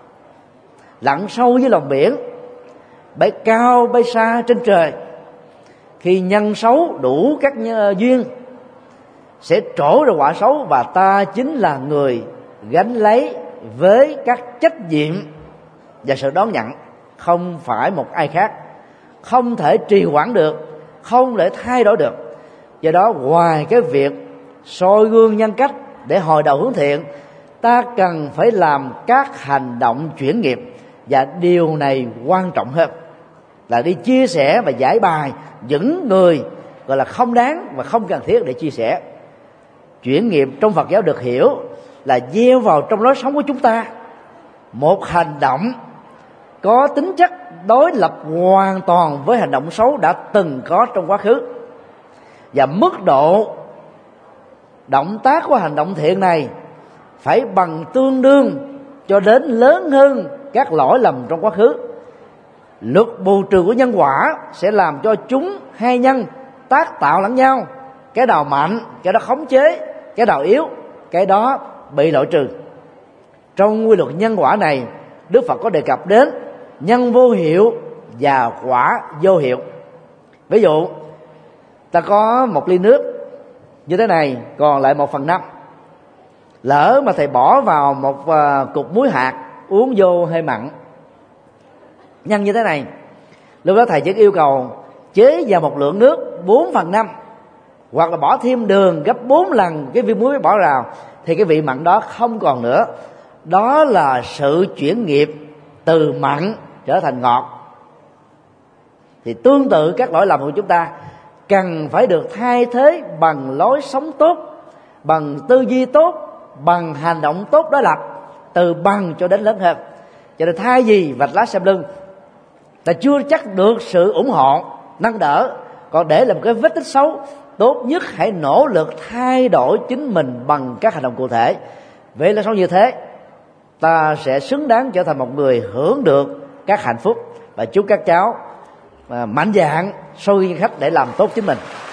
lặn sâu dưới lòng biển, bay cao bay xa trên trời, khi nhân xấu đủ các duyên sẽ trổ ra quả xấu, và ta chính là người gánh lấy với các trách nhiệm và sự đón nhận, không phải một ai khác. Không thể trì hoãn được, không thể thay đổi được. Do đó ngoài cái việc soi gương nhân cách để hồi đầu hướng thiện, ta cần phải làm các hành động chuyển nghiệp. Và điều này quan trọng hơn là đi chia sẻ và giải bài những người gọi là không đáng và không cần thiết để chia sẻ. Chuyển nghiệp trong Phật giáo được hiểu là gieo vào trong lối sống của chúng ta một hành động có tính chất đối lập hoàn toàn với hành động xấu đã từng có trong quá khứ, và mức độ động tác của hành động thiện này phải bằng tương đương cho đến lớn hơn các lỗi lầm trong quá khứ. Luật bù trừ của nhân quả sẽ làm cho chúng hai nhân tác tạo lẫn nhau, cái nào mạnh cái đó khống chế, cái nào yếu cái đó bị loại trừ. Trong quy luật nhân quả này, Đức Phật có đề cập đến nhân vô hiệu và quả vô hiệu. Ví dụ ta có một ly nước như thế này, còn lại 1/5. Lỡ mà thầy bỏ vào một cục muối hạt, uống vô hơi mặn, nhân như thế này, lúc đó thầy chỉ yêu cầu chế vào một lượng nước 4/5, hoặc là bỏ thêm đường gấp 4 lần cái viên muối bỏ vào, thì cái vị mặn đó không còn nữa. Đó là sự chuyển nghiệp từ mặn trở thành ngọt. Thì tương tự các lỗi lầm của chúng ta cần phải được thay thế bằng lối sống tốt, bằng tư duy tốt, bằng hành động tốt đối lập, từ bằng cho đến lớn hơn. Cho nên thay vì vạch lá xem lưng, ta chưa chắc được sự ủng hộ nâng đỡ, còn để làm cái vết tích xấu, tốt nhất hãy nỗ lực thay đổi chính mình bằng các hành động cụ thể. Vậy là sao như thế, ta sẽ xứng đáng trở thành một người hưởng được các hạnh phúc. Và chúc các cháu mạnh dạn soi gương khách để làm tốt chính mình.